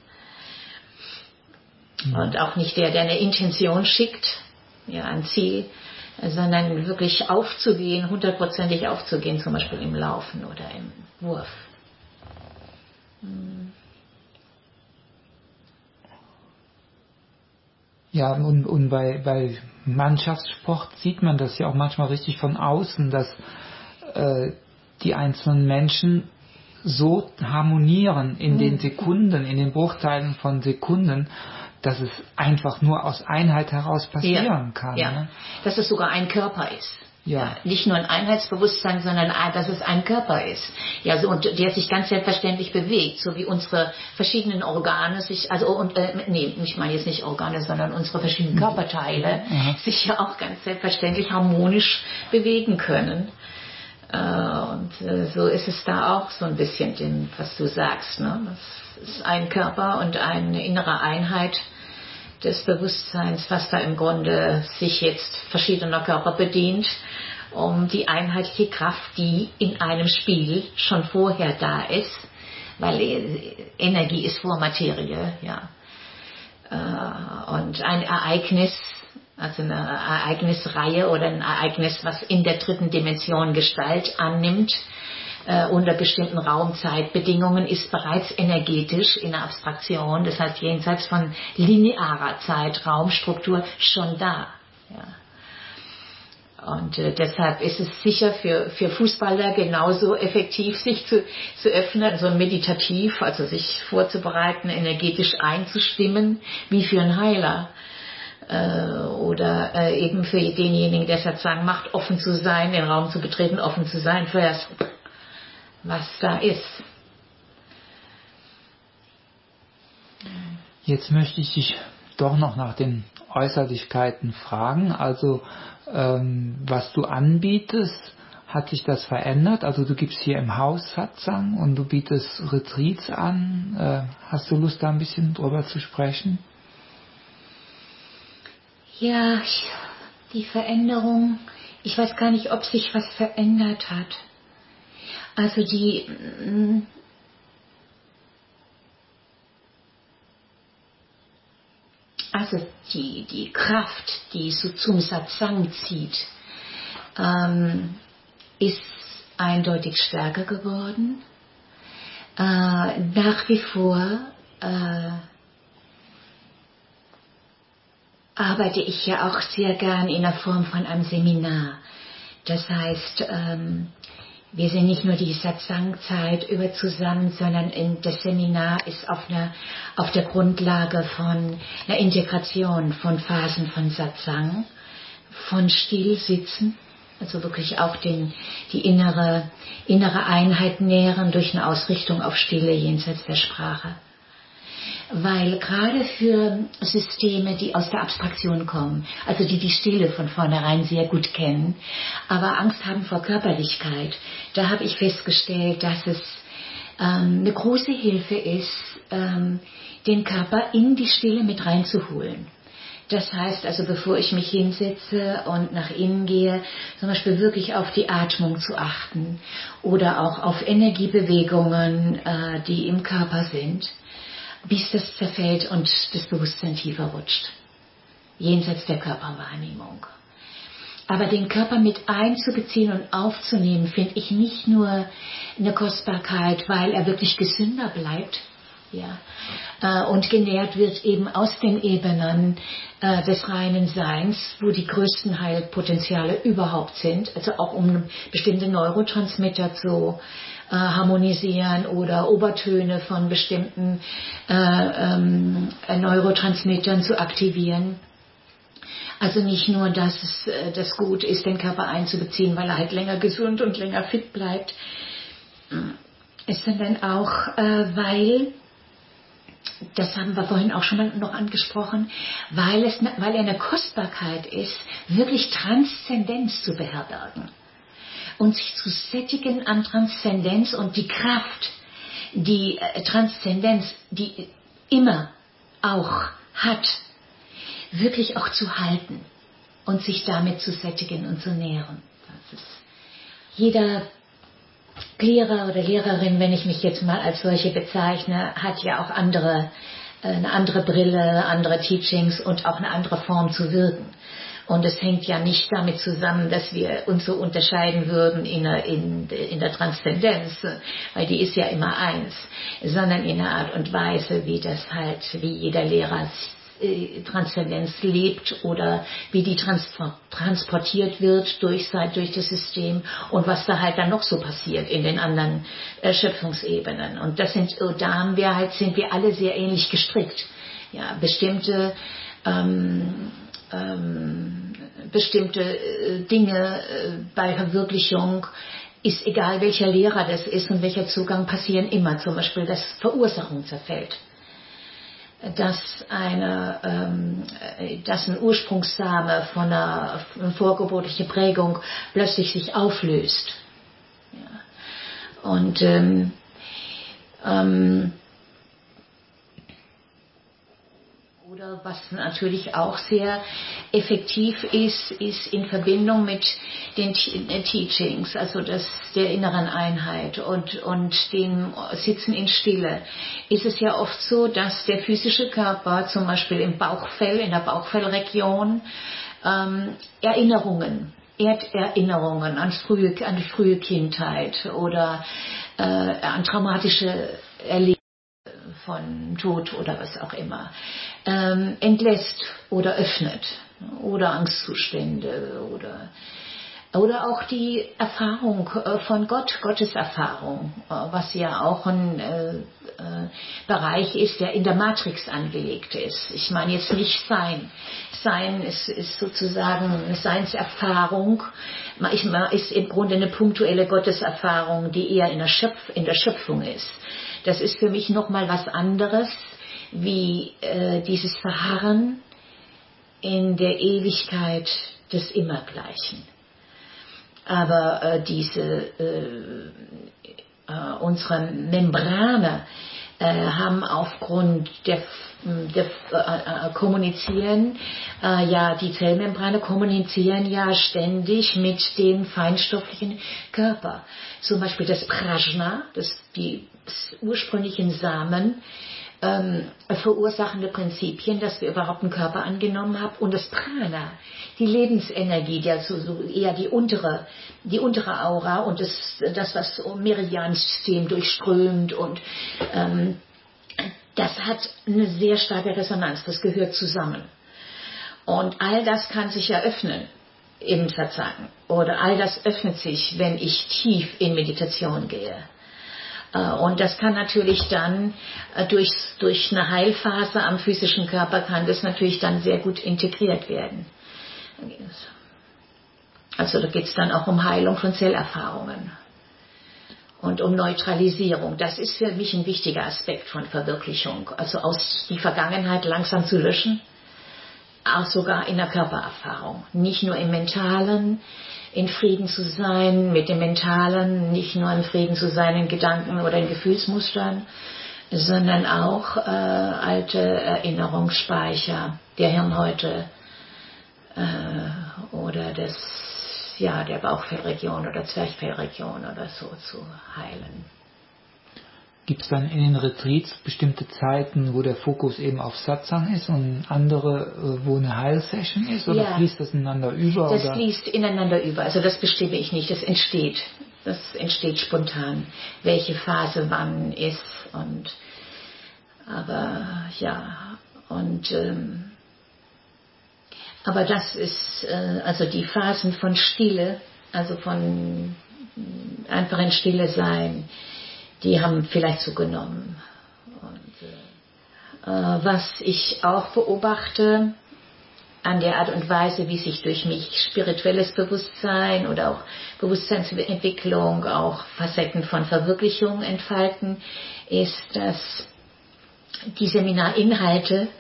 Und auch nicht der eine Intention schickt, ein Ziel, sondern wirklich aufzugehen, 100%ig aufzugehen, zum Beispiel im Laufen oder im Wurf. Ja, und bei Mannschaftssport sieht man das ja auch manchmal richtig von außen, dass die einzelnen Menschen so harmonieren in den Sekunden, in den Bruchteilen von Sekunden, dass es einfach nur aus Einheit heraus passieren kann. Ja. Ne? Dass es sogar ein Körper ist. Ja. Nicht nur ein Einheitsbewusstsein, sondern dass es ein Körper ist. Ja, so, und der sich ganz selbstverständlich bewegt, so wie unsere verschiedenen Organe sich, ich meine jetzt nicht Organe, sondern unsere verschiedenen Körperteile sich ja auch ganz selbstverständlich harmonisch bewegen können. Und so ist es da auch so ein bisschen, was du sagst. Ne? Das ist ein Körper und eine innere Einheit, des Bewusstseins, was da im Grunde sich jetzt verschiedener Körper bedient, um die einheitliche Kraft, die in einem Spiel schon vorher da ist, weil Energie ist vor Materie, ja. Und ein Ereignis, also eine Ereignisreihe oder ein Ereignis, was in der dritten Dimension Gestalt annimmt, unter bestimmten Raumzeitbedingungen, ist bereits energetisch in der Abstraktion, das heißt jenseits von linearer Zeit-Raumstruktur schon da. Ja. Und deshalb ist es sicher für Fußballer genauso effektiv, sich zu öffnen, so meditativ, also sich vorzubereiten, energetisch einzustimmen, wie für einen Heiler. Oder eben für denjenigen, der Satsang macht, offen zu sein, den Raum zu betreten, offen zu sein für das, was da ist. Jetzt möchte ich dich doch noch nach den Äußerlichkeiten fragen. Also was du anbietest, hat sich das verändert? Also du gibst hier im Haus Satsang und du bietest Retreats an. Hast du Lust, da ein bisschen drüber zu sprechen? Ja, die Veränderung, ich weiß gar nicht, ob sich was verändert hat. Also die Kraft, die so zum Satsang zieht, ist eindeutig stärker geworden. Nach wie vor arbeite ich ja auch sehr gern in der Form von einem Seminar. Das heißt, wir sind nicht nur die Satsang-Zeit über zusammen, sondern das Seminar ist auf der Grundlage von einer Integration von Phasen von Satsang, von Stillsitzen, also wirklich auch die innere Einheit nähren durch eine Ausrichtung auf Stille jenseits der Sprache. Weil gerade für Systeme, die aus der Abstraktion kommen, also die Stille von vornherein sehr gut kennen, aber Angst haben vor Körperlichkeit, da habe ich festgestellt, dass es eine große Hilfe ist, den Körper in die Stille mit reinzuholen. Das heißt also, bevor ich mich hinsetze und nach innen gehe, zum Beispiel wirklich auf die Atmung zu achten oder auch auf Energiebewegungen, die im Körper sind, bis das zerfällt und das Bewusstsein tiefer rutscht, jenseits der Körperwahrnehmung. Aber den Körper mit einzubeziehen und aufzunehmen, finde ich nicht nur eine Kostbarkeit, weil er wirklich gesünder bleibt, ja, und genährt wird eben aus den Ebenen des reinen Seins, wo die größten Heilpotenziale überhaupt sind, also auch um bestimmte Neurotransmitter zu harmonisieren oder Obertöne von bestimmten Neurotransmittern zu aktivieren. Also nicht nur, dass das gut ist, den Körper einzubeziehen, weil er halt länger gesund und länger fit bleibt, sondern auch, weil, das haben wir vorhin auch schon mal noch angesprochen, weil er eine Kostbarkeit ist, wirklich Transzendenz zu beherbergen. Und sich zu sättigen an Transzendenz und die Kraft, die Transzendenz, die immer auch hat, wirklich auch zu halten und sich damit zu sättigen und zu nähren. Das ist jeder Lehrer oder Lehrerin, wenn ich mich jetzt mal als solche bezeichne, hat ja auch eine andere Brille, andere Teachings und auch eine andere Form zu wirken. Und es hängt ja nicht damit zusammen, dass wir uns so unterscheiden würden in der Transzendenz, weil die ist ja immer eins, sondern in einer Art und Weise, wie jeder Lehrer Transzendenz lebt oder wie die transportiert wird durch das System und was da halt dann noch so passiert in den anderen Schöpfungsebenen. Und sind wir alle sehr ähnlich gestrickt. Ja, bestimmte Dinge bei Verwirklichung ist egal welcher Lehrer das ist und welcher Zugang passieren immer, zum Beispiel dass Verursachung zerfällt, dass ein Ursprungssame von einer vorgeburtlichen Prägung plötzlich sich auflöst. Ja. Und Oder was natürlich auch sehr effektiv ist in Verbindung mit den Teachings, also der inneren Einheit und dem Sitzen in Stille, ist es ja oft so, dass der physische Körper zum Beispiel in der Bauchfellregion Erinnerungen an die frühe Kindheit oder an traumatische Erlebnisse von Tod oder was auch immer, entlässt oder öffnet oder Angstzustände oder auch die Erfahrung von Gottes Erfahrung, was ja auch ein Bereich ist, der in der Matrix angelegt ist. Ich meine jetzt nicht Sein. Sein ist sozusagen Seinserfahrung, ist im Grunde eine punktuelle Gotteserfahrung, die eher in der Schöpfung ist. Das ist für mich nochmal was anderes, wie dieses Verharren in der Ewigkeit des Immergleichen. Aber unsere Membrane haben aufgrund der kommunizieren, die Zellmembrane kommunizieren ja ständig mit dem feinstofflichen Körper. Zum Beispiel das Prajna, die ursprünglichen Samen, verursachende Prinzipien, dass wir überhaupt einen Körper angenommen haben, und das Prana, die Lebensenergie, so eher die untere Aura und das was Meridiansystem durchströmt, und das hat eine sehr starke Resonanz, das gehört zusammen. Und all das kann sich ja öffnen im Satsang, oder all das öffnet sich, wenn ich tief in Meditation gehe. Und das kann natürlich dann durch eine Heilphase am physischen Körper kann das natürlich dann sehr gut integriert werden. Also da geht es dann auch um Heilung von Zellerfahrungen und um Neutralisierung. Das ist für mich ein wichtiger Aspekt von Verwirklichung. Also aus die Vergangenheit langsam zu löschen, auch sogar in der Körpererfahrung. Nicht nur im Mentalen, in Frieden zu sein mit dem Mentalen, nicht nur in Frieden zu sein in Gedanken oder in Gefühlsmustern, sondern auch alte Erinnerungsspeicher der Hirnhäute oder der Bauchfellregion oder Zwerchfellregion oder so zu heilen. Gibt es dann in den Retreats bestimmte Zeiten, wo der Fokus eben auf Satsang ist, und andere, wo eine Heilsession ist? Oder fließt das ineinander über? Das fließt ineinander über. Also das bestimme ich nicht. Das entsteht spontan, welche Phase wann ist. Aber das ist, also die Phasen von Stille, also von einfach in Stille sein, die haben vielleicht zugenommen. Und was ich auch beobachte an der Art und Weise, wie sich durch mich spirituelles Bewusstsein oder auch Bewusstseinsentwicklung, auch Facetten von Verwirklichung entfalten, ist, dass die Seminarinhalte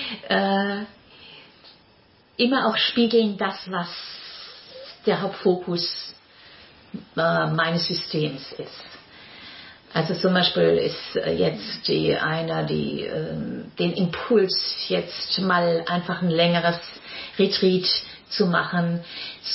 immer auch spiegeln das, was der Hauptfokus meines Systems ist. Also zum Beispiel ist jetzt den Impuls, jetzt mal einfach ein längeres Retreat zu machen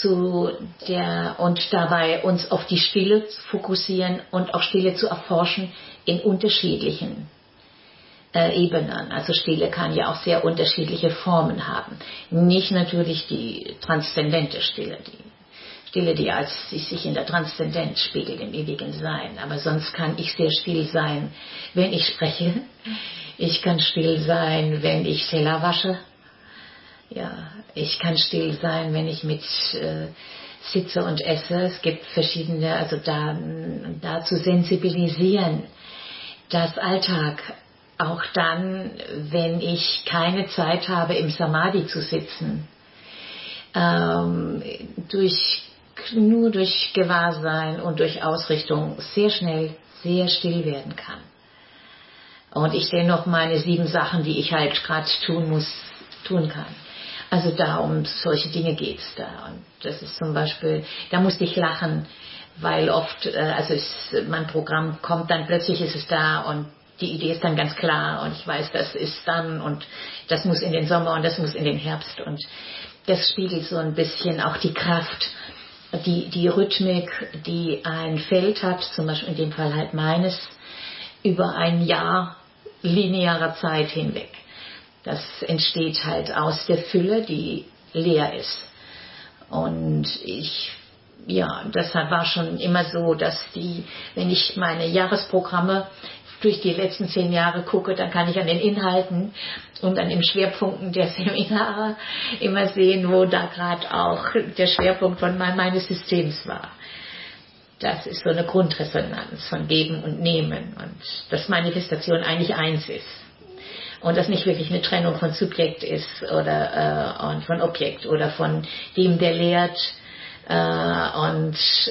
und dabei uns auf die Stille zu fokussieren und auch Stille zu erforschen in unterschiedlichen Ebenen. Also Stille kann ja auch sehr unterschiedliche Formen haben. Nicht natürlich die transzendente Stille, die sich in der Transzendenz spiegelt, im ewigen Sein. Aber sonst kann ich sehr still sein, wenn ich spreche. Ich kann still sein, wenn ich Teller wasche. Ja, ich kann still sein, wenn ich mit sitze und esse. Es gibt verschiedene, also da zu sensibilisieren, dass Alltag auch dann, wenn ich keine Zeit habe, im Samadhi zu sitzen, nur durch Gewahrsein und durch Ausrichtung sehr schnell sehr still werden kann. Und ich dennoch meine 7 Sachen, die ich halt gerade tun kann. Also um solche Dinge geht's da. Und das ist zum Beispiel, da musste ich lachen, weil oft, mein Programm kommt dann, plötzlich ist es da, und die Idee ist dann ganz klar und ich weiß, das ist dann und das muss in den Sommer und das muss in den Herbst und das spiegelt so ein bisschen auch die Kraft, die Rhythmik, die ein Feld hat, zum Beispiel in dem Fall halt meines, über ein Jahr linearer Zeit hinweg. Das entsteht halt aus der Fülle, die leer ist. Und deshalb war schon immer so, dass wenn ich meine Jahresprogramme durch die letzten 10 Jahre gucke, dann kann ich an den Inhalten und an den Schwerpunkten der Seminare immer sehen, wo da gerade auch der Schwerpunkt von meines Systems war. Das ist so eine Grundresonanz von Geben und Nehmen und dass Manifestation eigentlich eins ist. Und das nicht wirklich eine Trennung von Subjekt ist und von Objekt oder von dem, der lehrt und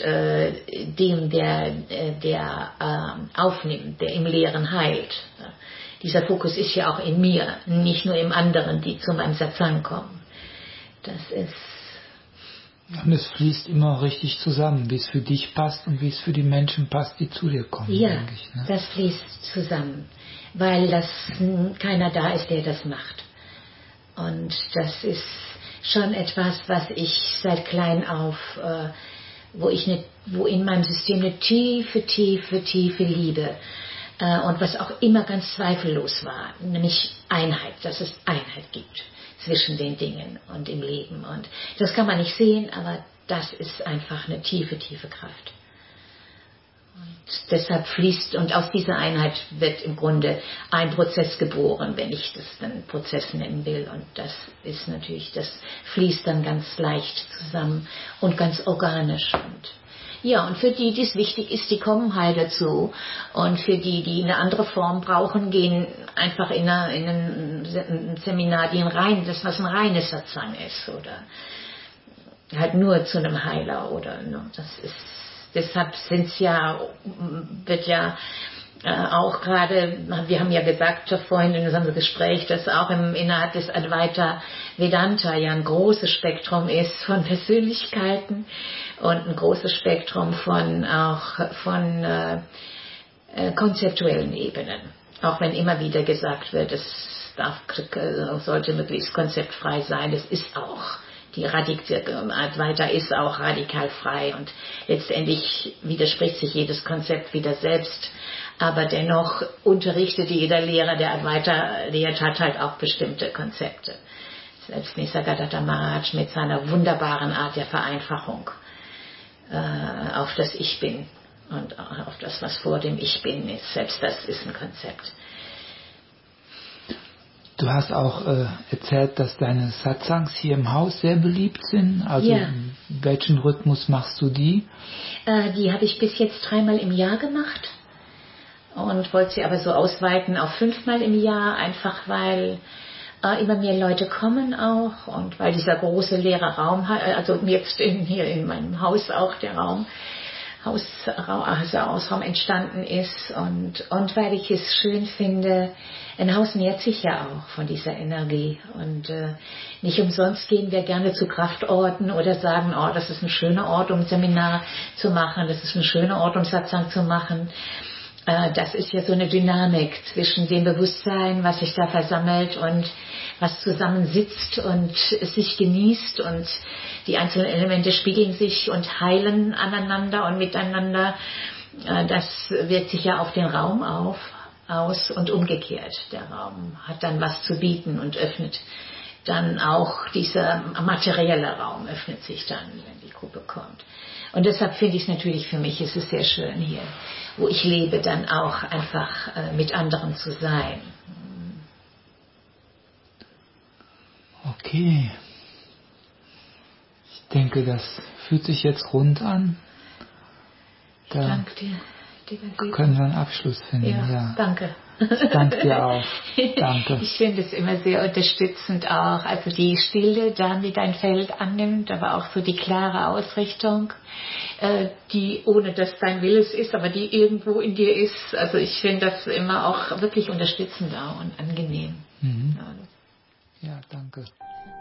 dem, der aufnimmt, der im Lehren heilt. Dieser Fokus ist ja auch in mir, nicht nur im anderen, die zu meinem Satsang kommen. Das ist... Und es fließt immer richtig zusammen, wie es für dich passt und wie es für die Menschen passt, die zu dir kommen. Ja, denke ich, ne? Das fließt zusammen, weil keiner da ist, der das macht. Und das ist schon etwas, was ich seit klein auf, wo in meinem System eine tiefe Liebe und was auch immer ganz zweifellos war, nämlich Einheit, dass es Einheit gibt zwischen den Dingen und im Leben. Und das kann man nicht sehen, aber das ist einfach eine tiefe Kraft. Und deshalb fließt, und aus dieser Einheit wird im Grunde ein Prozess geboren, wenn ich das dann Prozess nennen will. Und das ist natürlich, das fließt dann ganz leicht zusammen und ganz organisch. Und für die es wichtig ist, die kommen halt dazu. Und für die eine andere Form brauchen, gehen einfach in ein Seminar, das was ein reines Satsang ist. Oder halt nur zu einem Heiler. Oder das ist, deshalb wird ja auch gerade, wir haben ja gesagt vorhin in unserem Gespräch, dass auch innerhalb des Advaita Vedanta ja ein großes Spektrum ist von Persönlichkeiten und ein großes Spektrum von konzeptuellen Ebenen. Auch wenn immer wieder gesagt wird, es sollte möglichst konzeptfrei sein, es ist auch. Die Advaita ist auch radikal frei und letztendlich widerspricht sich jedes Konzept wieder selbst. Aber dennoch unterrichtet jeder Lehrer, der Advaita lehrt, hat halt auch bestimmte Konzepte. Selbst Nisargadatta Maharaj mit seiner wunderbaren Art der Vereinfachung auf das Ich Bin und auf das, was vor dem Ich Bin ist. Selbst das ist ein Konzept. Du hast auch erzählt, dass deine Satsangs hier im Haus sehr beliebt sind. Also in welchem Rhythmus machst du die? Die habe ich bis jetzt 3-mal im Jahr gemacht und wollte sie aber so ausweiten auf 5-mal im Jahr, einfach weil immer mehr Leute kommen auch und weil dieser große leere Raum, also jetzt hier in meinem Haus auch der Hausraum entstanden ist und weil ich es schön finde, ein Haus nährt sich ja auch von dieser Energie und nicht umsonst gehen wir gerne zu Kraftorten oder sagen, das ist ein schöner Ort, um Seminar zu machen, das ist ein schöner Ort, um Satsang zu machen. Das ist ja so eine Dynamik zwischen dem Bewusstsein, was sich da versammelt und was zusammensitzt und sich genießt und die einzelnen Elemente spiegeln sich und heilen aneinander und miteinander. Das wirkt sich ja auf den Raum aus und umgekehrt. Der Raum hat dann was zu bieten und öffnet dann auch, dieser materielle Raum öffnet sich dann, wenn die Gruppe kommt. Und deshalb finde ich es natürlich, für mich ist es sehr schön hier, wo ich lebe, dann auch einfach mit anderen zu sein. Okay. Ich denke, das fühlt sich jetzt rund an. Danke dir. Können wir einen Abschluss finden? Ja. Danke. Ich danke dir auch. Danke. Ich finde es immer sehr unterstützend auch. Also die Stille, die dein Feld annimmt, aber auch so die klare Ausrichtung, die ohne dass dein Wille ist, aber die irgendwo in dir ist. Also ich finde das immer auch wirklich unterstützend auch und angenehm. Mhm. Ja, danke.